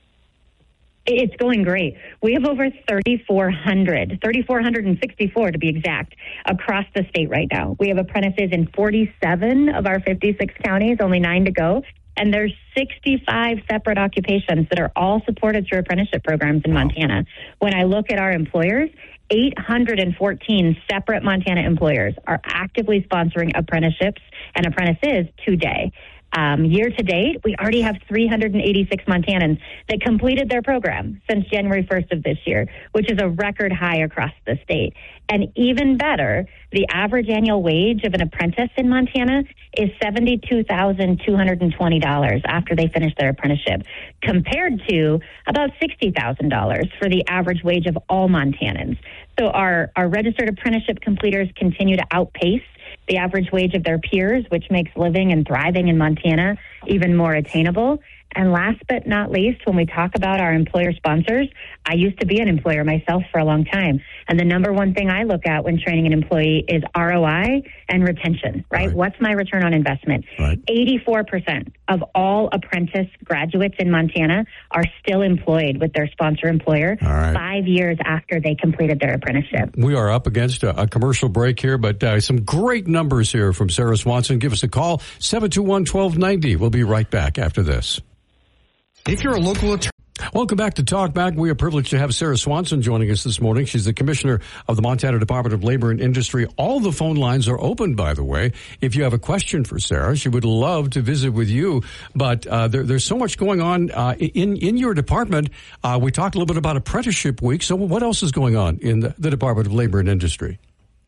It's going great. We have over thirty-four hundred, three thousand four hundred sixty-four to be exact, across the state right now. We have apprentices in forty-seven of our fifty-six counties, only nine to go. And there's sixty-five separate occupations that are all supported through apprenticeship programs in Montana. When I look at our employers, eight hundred fourteen separate Montana employers are actively sponsoring apprenticeships and apprentices today. Um, year to date, we already have three hundred eighty-six Montanans that completed their program since January first of this year, which is a record high across the state. And even better, the average annual wage of an apprentice in Montana is seventy-two thousand two hundred twenty dollars after they finish their apprenticeship, compared to about sixty thousand dollars for the average wage of all Montanans. So our, our registered apprenticeship completers continue to outpace the average wage of their peers, which makes living and thriving in Montana even more attainable. And last but not least, when we talk about our employer sponsors, I used to be an employer myself for a long time. And the number one thing I look at when training an employee is R O I and retention, right? right. What's my return on investment? Right. eighty-four percent of all apprentice graduates in Montana are still employed with their sponsor employer right. five years after they completed their apprenticeship. We are up against a, a commercial break here, but uh, some great numbers here from Sarah Swanson. Give us a call, seven two one, one two nine zero. We'll be right back after this. If you're a local attorney. Welcome back to Talk Back. We are privileged to have Sarah Swanson joining us this morning. She's the Commissioner of the Montana Department of Labor and Industry. All the phone lines are open, by the way. If you have a question for Sarah, she would love to visit with you. But uh, there, there's so much going on uh, in, in your department. Uh, we talked a little bit about Apprenticeship Week. So what else is going on in the, the Department of Labor and Industry?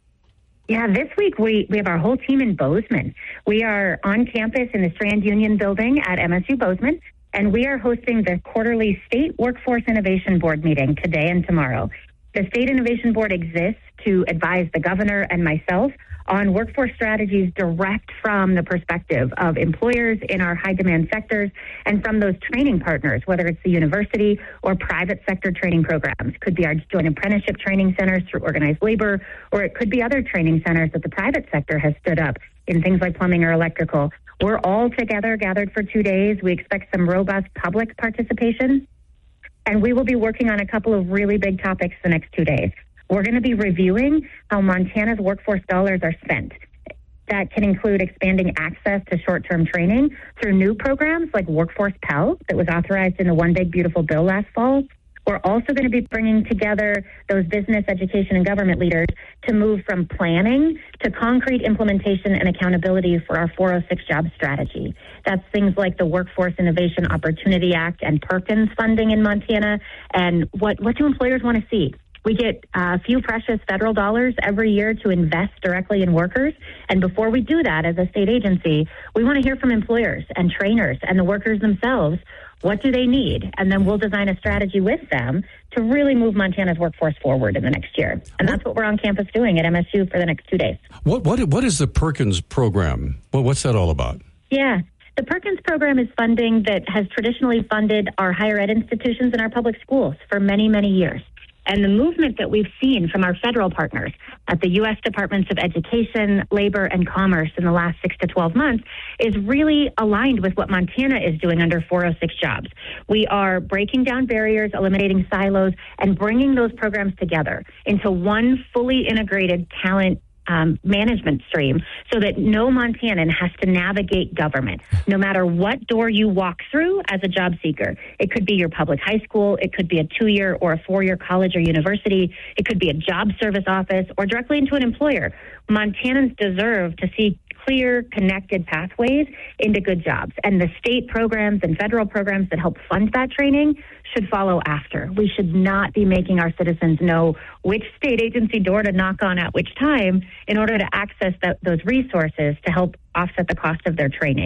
Yeah, this week we, we have our whole team in Bozeman. We are on campus in the Strand Union building at M S U Bozeman. And we are hosting the quarterly State Workforce Innovation Board meeting today and tomorrow. The State Innovation Board exists to advise the governor and myself on workforce strategies direct from the perspective of employers in our high-demand sectors and from those training partners, whether it's the university or private sector training programs. Could be our joint apprenticeship training centers through organized labor, or it could be other training centers that the private sector has stood up in things like plumbing or electrical. We're all together, gathered for two days. We expect some robust public participation, and we will be working on a couple of really big topics the next two days. We're going to be reviewing how Montana's workforce dollars are spent. That can include expanding access to short-term training through new programs like Workforce Pell that was authorized in the One Big Beautiful Bill last fall. We're also going to be bringing together those business, education, and government leaders to move from planning to concrete implementation and accountability for our four oh six job strategy. That's things like the Workforce Innovation Opportunity Act and Perkins funding in Montana. And what, what do employers want to see? We get a few precious federal dollars every year to invest directly in workers. And before we do that as a state agency, we want to hear from employers and trainers and the workers themselves. What do they need? And then we'll design a strategy with them to really move Montana's workforce forward in the next year. And that's what we're on campus doing at M S U for the next two days. What what what is the Perkins program? Well, what's that all about? Yeah. The Perkins program is funding that has traditionally funded our higher ed institutions and our public schools for many, many years. And the movement that we've seen from our federal partners at the U S Departments of Education, Labor, and Commerce in the last six to twelve months is really aligned with what Montana is doing under four oh six jobs. We are breaking down barriers, eliminating silos, and bringing those programs together into one fully integrated talent Um, management stream so that no Montanan has to navigate government, no matter what door you walk through as a job seeker. It could be your public high school, it could be a two-year or a four-year college or university, it could be a job service office, or directly into an employer. Montanans deserve to see clear, connected pathways into good jobs. And the state programs and federal programs that help fund that training should follow after. We should not be making our citizens know which state agency door to knock on at which time in order to access that, those resources to help offset the cost of their training.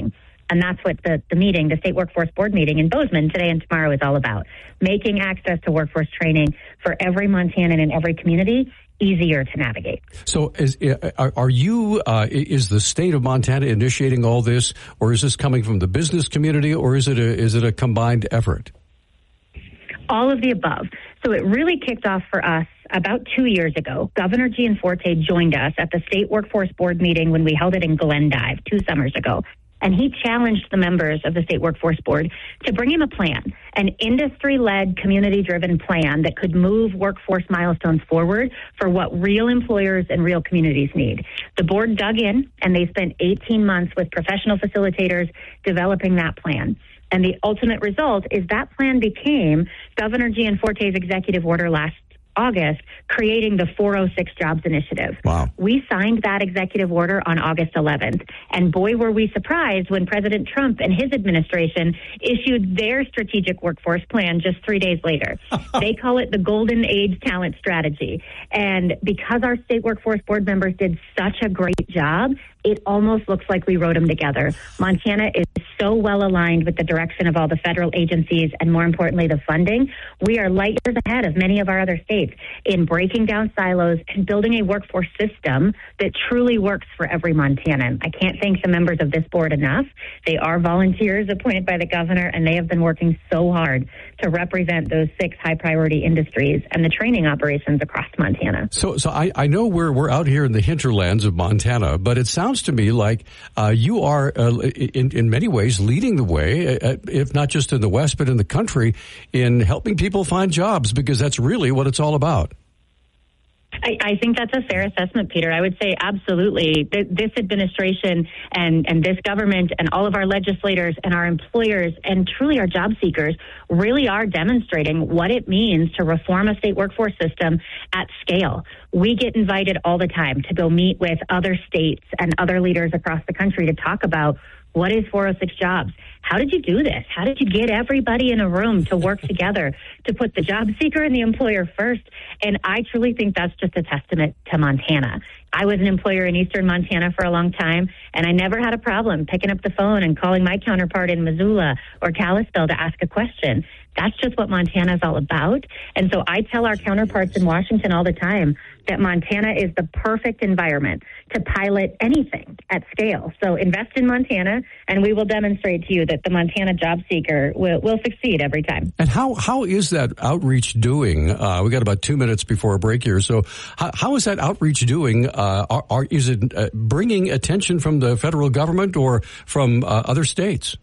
And that's what the, the meeting, the State Workforce Board meeting in Bozeman today and tomorrow is all about. Making access to workforce training for every Montanan in every community easier to navigate. So is, are, are you, uh, is the state of Montana initiating all this, or is this coming from the business community, or is it a, is it a combined effort? All of the above. So it really kicked off for us about two years ago. Governor Gianforte joined us at the State Workforce Board meeting when we held it in Glendive two summers ago. And he challenged the members of the State Workforce Board to bring him a plan, an industry-led, community-driven plan that could move workforce milestones forward for what real employers and real communities need. The board dug in, and they spent eighteen months with professional facilitators developing that plan. And the ultimate result is that plan became Governor Gianforte's executive order last August, creating the four oh six Jobs Initiative. Wow. We signed that executive order on August eleventh. And boy, were we surprised when President Trump and his administration issued their strategic workforce plan just three days later. They call it the Golden Age Talent Strategy. And because our State Workforce Board members did such a great job, it almost looks like we wrote them together. Montana is so well aligned with the direction of all the federal agencies and, more importantly, the funding. We are light years ahead of many of our other states in breaking down silos and building a workforce system that truly works for every Montanan. I can't thank the members of this board enough. They are volunteers appointed by the governor, and they have been working so hard to represent those six high-priority industries and the training operations across Montana. So, so I, I know we're we're out here in the hinterlands of Montana, but it sounds to me like uh, you are, uh, in, in many ways, leading the way, uh, if not just in the West, but in the country, in helping people find jobs, because that's really what it's all about. I, I think that's a fair assessment, Peter. I would say absolutely. This administration and, and this government and all of our legislators and our employers and truly our job seekers really are demonstrating what it means to reform a state workforce system at scale. We get invited all the time to go meet with other states and other leaders across the country to talk about what is four oh six Jobs. How did you do this? How did you get everybody in a room to work together to put the job seeker and the employer first? And I truly think that's just a testament to Montana. I was an employer in eastern Montana for a long time, and I never had a problem picking up the phone and calling my counterpart in Missoula or Kalispell to ask a question. That's just what Montana is all about. And so I tell our counterparts in Washington all the time that Montana is the perfect environment to pilot anything at scale. So invest in Montana, and we will demonstrate to you that the Montana job seeker will, will succeed every time. And how how is that outreach doing? Uh, we got about two minutes before a break here. So how, how is that outreach doing? Uh, are, are, is it uh, bringing attention from the federal government or from uh, other states?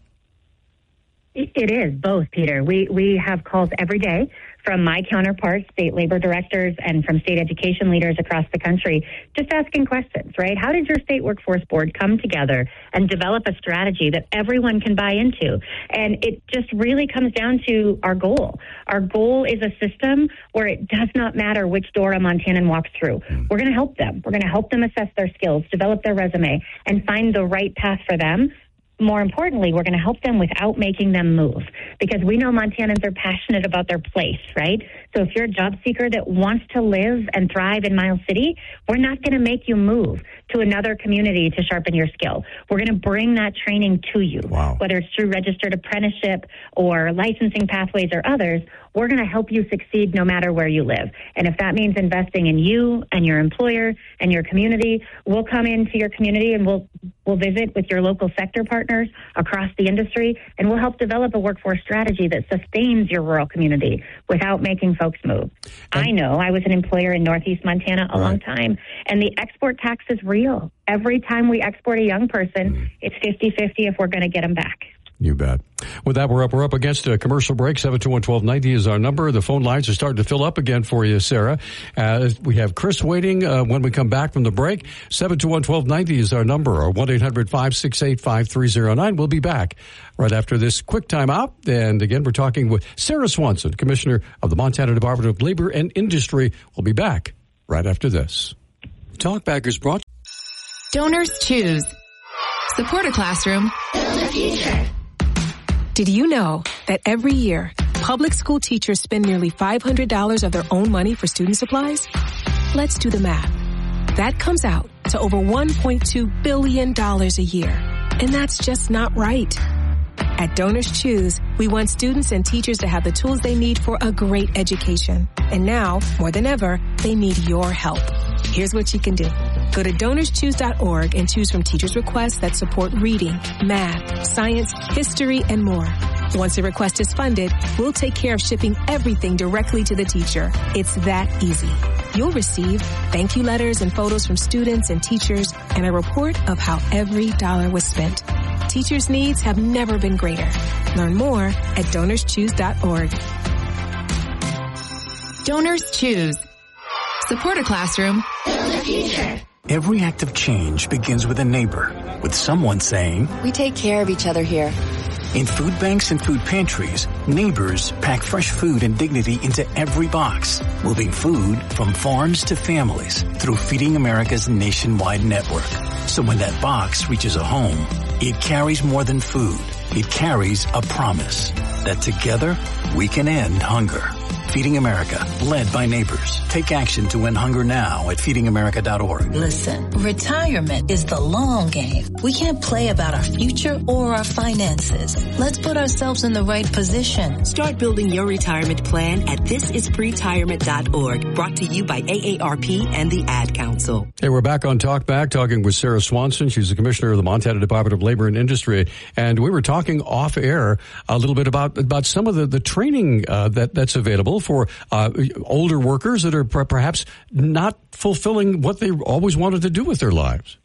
It is both, Peter. We we have calls every day from my counterparts, state labor directors, and from state education leaders across the country, just asking questions, right? How did your state workforce board come together and develop a strategy that everyone can buy into? And it just really comes down to our goal. Our goal is a system where it does not matter which door a Montanan walks through. We're going to help them. We're going to help them assess their skills, develop their resume, and find the right path for them. More importantly, we're going to help them without making them move, because we know Montanans are passionate about their place, right? So if you're a job seeker that wants to live and thrive in Miles City, we're not going to make you move to another community to sharpen your skill. We're going to bring that training to you, wow. Whether it's through registered apprenticeship or licensing pathways or others. We're going to help you succeed no matter where you live. And if that means investing in you and your employer and your community, we'll come into your community and we'll we'll visit with your local sector partners across the industry, and we'll help develop a workforce strategy that sustains your rural community without making folks move. And I know I was an employer in Northeast Montana a right. long time, and the export tax is real. Every time we export a young person, mm. it's fifty-fifty if we're going to get them back. You bet. With that, we're up. We're up against a commercial break. seven two one, one two nine zero is our number. The phone lines are starting to fill up again for you, Sarah. Uh, we have Chris waiting uh, when we come back from the break. seven two one, one two nine zero is our number, or one eight hundred, five six eight, five three zero nine. We'll be back right after this quick time out. And again, we're talking with Sarah Swanson, Commissioner of the Montana Department of Labor and Industry. We'll be back right after this. Talkback is brought. Donors choose. Support a classroom. Build a future. Did you know that every year, public school teachers spend nearly five hundred dollars of their own money for student supplies? Let's do the math. That comes out to over one point two billion dollars a year. And that's just not right. At Donors Choose, we want students and teachers to have the tools they need for a great education. And now, more than ever, they need your help. Here's what you can do. Go to donors choose dot org and choose from teachers' requests that support reading, math, science, history, and more. Once a request is funded, we'll take care of shipping everything directly to the teacher. It's that easy. You'll receive thank you letters and photos from students and teachers and a report of how every dollar was spent. Teachers' needs have never been greater. Learn more at donors choose dot org. Donors Choose. Support a classroom. Build a future. Every act of change begins with a neighbor, with someone saying, "We take care of each other here." In food banks and food pantries, neighbors pack fresh food and dignity into every box, moving food from farms to families through Feeding America's nationwide network. So when that box reaches a home, it carries more than food. It carries a promise that together we can end hunger. Feeding America, led by neighbors. Take action to end hunger now at feeding america dot org. Listen, retirement is the long game. We can't play about our future or our finances. Let's put ourselves in the right position. Start building your retirement plan at this is pretirement dot org. Brought to you by A A R P and the Ad Council. Hey, we're back on Talk Back, talking with Sarah Swanson. She's the commissioner of the Montana Department of Labor and Industry. And we were talking off air a little bit about, about some of the, the training uh, that, that's available for uh, older workers that are per- perhaps not fulfilling what they always wanted to do with their lives.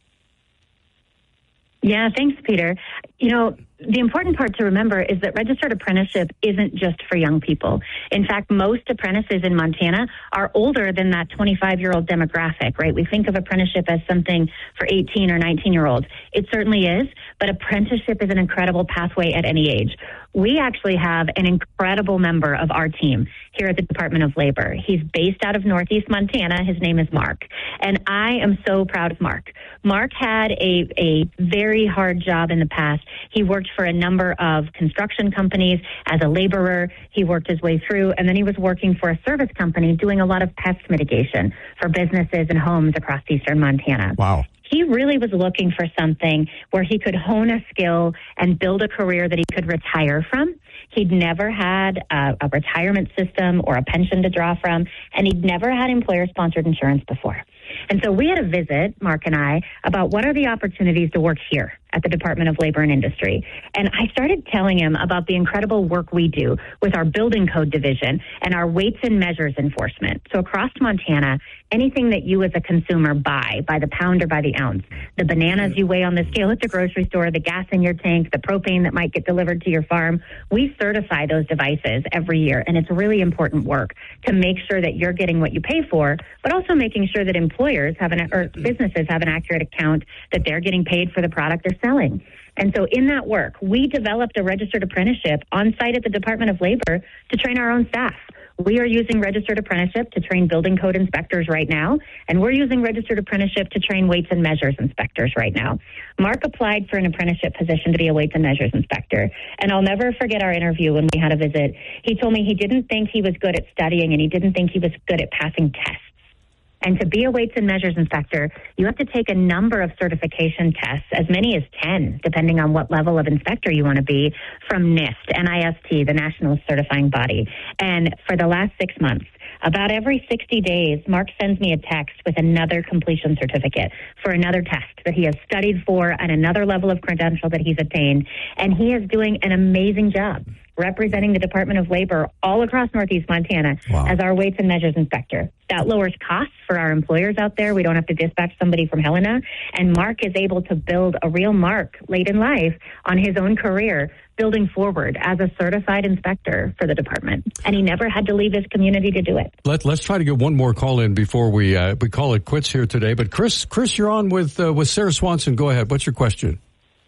Yeah, thanks, Peter. You know, the important part to remember is that registered apprenticeship isn't just for young people. In fact, most apprentices in Montana are older than that twenty-five-year-old demographic, right? We think of apprenticeship as something for eighteen or nineteen-year-olds. It certainly is, but apprenticeship is an incredible pathway at any age. We actually have an incredible member of our team here at the Department of Labor. He's based out of Northeast Montana. His name is Mark, and I am so proud of Mark. Mark had a, a very hard job in the past. He worked for a number of construction companies as a laborer. He worked his way through, and then he was working for a service company doing a lot of pest mitigation for businesses and homes across eastern Montana. Wow. He really was looking for something where he could hone a skill and build a career that he could retire from. He'd never had a, a retirement system or a pension to draw from, and he'd never had employer-sponsored insurance before. And so we had a visit, Mark and I, about what are the opportunities to work here at the Department of Labor and Industry. And I started telling him about the incredible work we do with our building code division and our weights and measures enforcement. So across Montana, anything that you as a consumer buy, by the pound or by the ounce, the bananas you weigh on the scale at the grocery store, the gas in your tank, the propane that might get delivered to your farm, we certify those devices every year. And it's really important work to make sure that you're getting what you pay for, but also making sure that employers have an, or businesses have an accurate account that they're getting paid for the product they're selling. And so in that work, we developed a registered apprenticeship on site at the Department of Labor to train our own staff. We are using registered apprenticeship to train building code inspectors right now, and we're using registered apprenticeship to train weights and measures inspectors right now. Mark applied for an apprenticeship position to be a weights and measures inspector, and I'll never forget our interview when we had a visit. He told me he didn't think he was good at studying, and he didn't think he was good at passing tests. And to be a weights and measures inspector, you have to take a number of certification tests, as many as ten, depending on what level of inspector you want to be, from NIST, N I S T, the national certifying body. And for the last six months, about every sixty days, Mark sends me a text with another completion certificate for another test that he has studied for and another level of credential that he's attained. And he is doing an amazing job representing the Department of Labor all across Northeast Montana wow. as our weights and measures inspector. That lowers costs for our employers out there. We don't have to dispatch somebody from Helena. And Mark is able to build a real mark late in life on his own career, building forward as a certified inspector for the department. And he never had to leave his community to do it. Let, let's try to get one more call in before we uh, we call it quits here today. But Chris, Chris, you're on with uh, with Sarah Swanson. Go ahead. What's your question?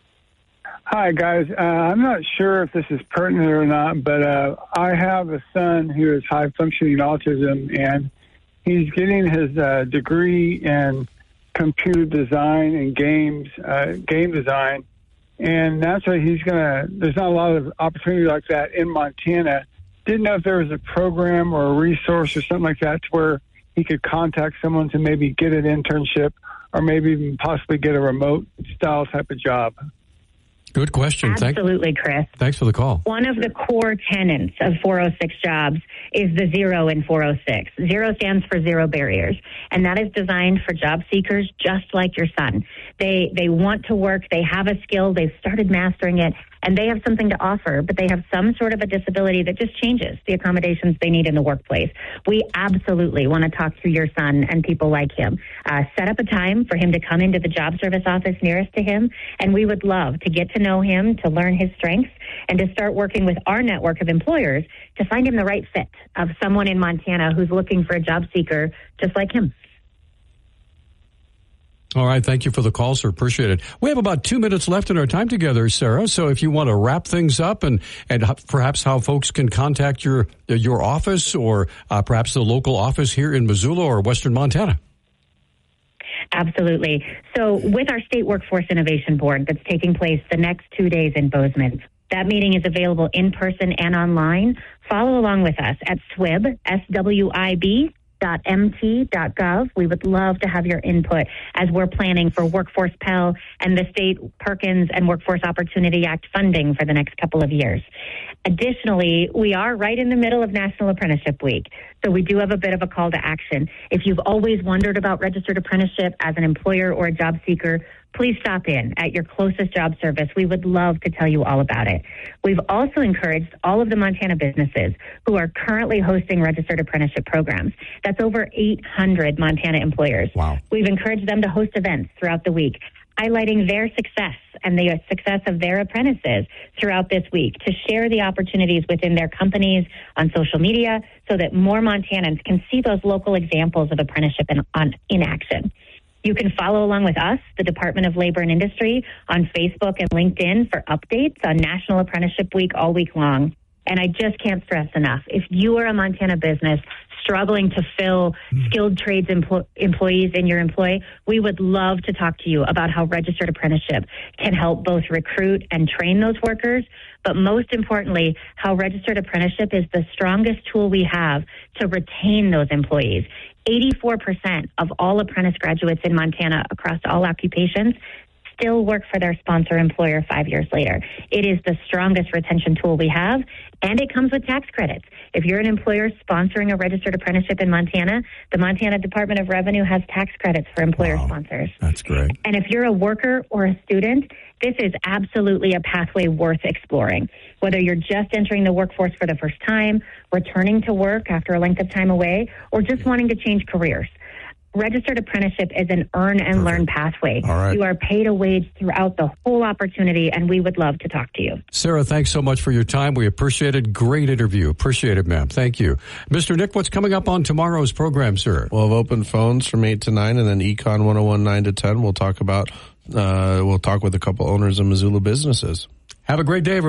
Hi, guys. Uh, I'm not sure if this is pertinent or not, but uh, I have a son who has high-functioning autism, and he's getting his uh, degree in computer design and games, uh, game design, and naturally he's going to, there's not a lot of opportunity like that in Montana. Didn't know if there was a program or a resource or something like that to where he could contact someone to maybe get an internship or maybe even possibly get a remote style type of job. Good question. Absolutely, Thank, Chris. Thanks for the call. One of the core tenets of four oh six jobs is the zero in four oh six. Zero stands for zero barriers, and that is designed for job seekers just like your son. They they want to work, they have a skill, they've started mastering it, and they have something to offer, but they have some sort of a disability that just changes the accommodations they need in the workplace. We absolutely want to talk to your son and people like him. Uh, set up a time for him to come into the job service office nearest to him, and we would love to get to know him, to learn his strengths, and to start working with our network of employers to find him the right fit of someone in Montana who's looking for a job seeker just like him. All right. Thank you for the call, sir. Appreciate it. We have about two minutes left in our time together, Sarah. So if you want to wrap things up and, and perhaps how folks can contact your, your office or uh, perhaps the local office here in Missoula or Western Montana. Absolutely. So with our State Workforce Innovation Board that's taking place the next two days in Bozeman, that meeting is available in person and online. Follow along with us at S W I B, S W I B, dot M T dot gov. We would love to have your input as we're planning for Workforce Pell and the State Perkins and Workforce Opportunity Act funding for the next couple of years. Additionally, we are right in the middle of National Apprenticeship Week, so we do have a bit of a call to action. If you've always wondered about registered apprenticeship as an employer or a job seeker, please stop in at your closest job service. We would love to tell you all about it. We've also encouraged all of the Montana businesses who are currently hosting registered apprenticeship programs. That's over eight hundred Montana employers. Wow. We've encouraged them to host events throughout the week, highlighting their success and the success of their apprentices throughout this week to share the opportunities within their companies on social media so that more Montanans can see those local examples of apprenticeship in, on, in action. You can follow along with us, the Department of Labor and Industry, on Facebook and LinkedIn for updates on National Apprenticeship Week all week long. And I just can't stress enough, if you are a Montana business struggling to fill skilled trades empl- employees in your employ, we would love to talk to you about how registered apprenticeship can help both recruit and train those workers, but most importantly, how registered apprenticeship is the strongest tool we have to retain those employees. eighty-four percent of all apprentice graduates in Montana across all occupations still work for their sponsor employer five years later. It is the strongest retention tool we have, and it comes with tax credits. If you're an employer sponsoring a registered apprenticeship in Montana, the Montana Department of Revenue has tax credits for employer wow. sponsors. That's great. And if you're a worker or a student, this is absolutely a pathway worth exploring. Whether you're just entering the workforce for the first time, returning to work after a length of time away, or just wanting to change careers, registered apprenticeship is an earn and learn pathway. All right. You are paid a wage throughout the whole opportunity, and we would love to talk to you. Sarah, thanks so much for your time. We appreciate it. Great interview. Appreciate it, ma'am. Thank you. Mister Nick, what's coming up on tomorrow's program, sir? We'll have open phones from eight to nine, and then Econ one oh one, nine to ten. We'll talk about, uh, we'll talk with a couple owners of Missoula businesses. Have a great day, everyone.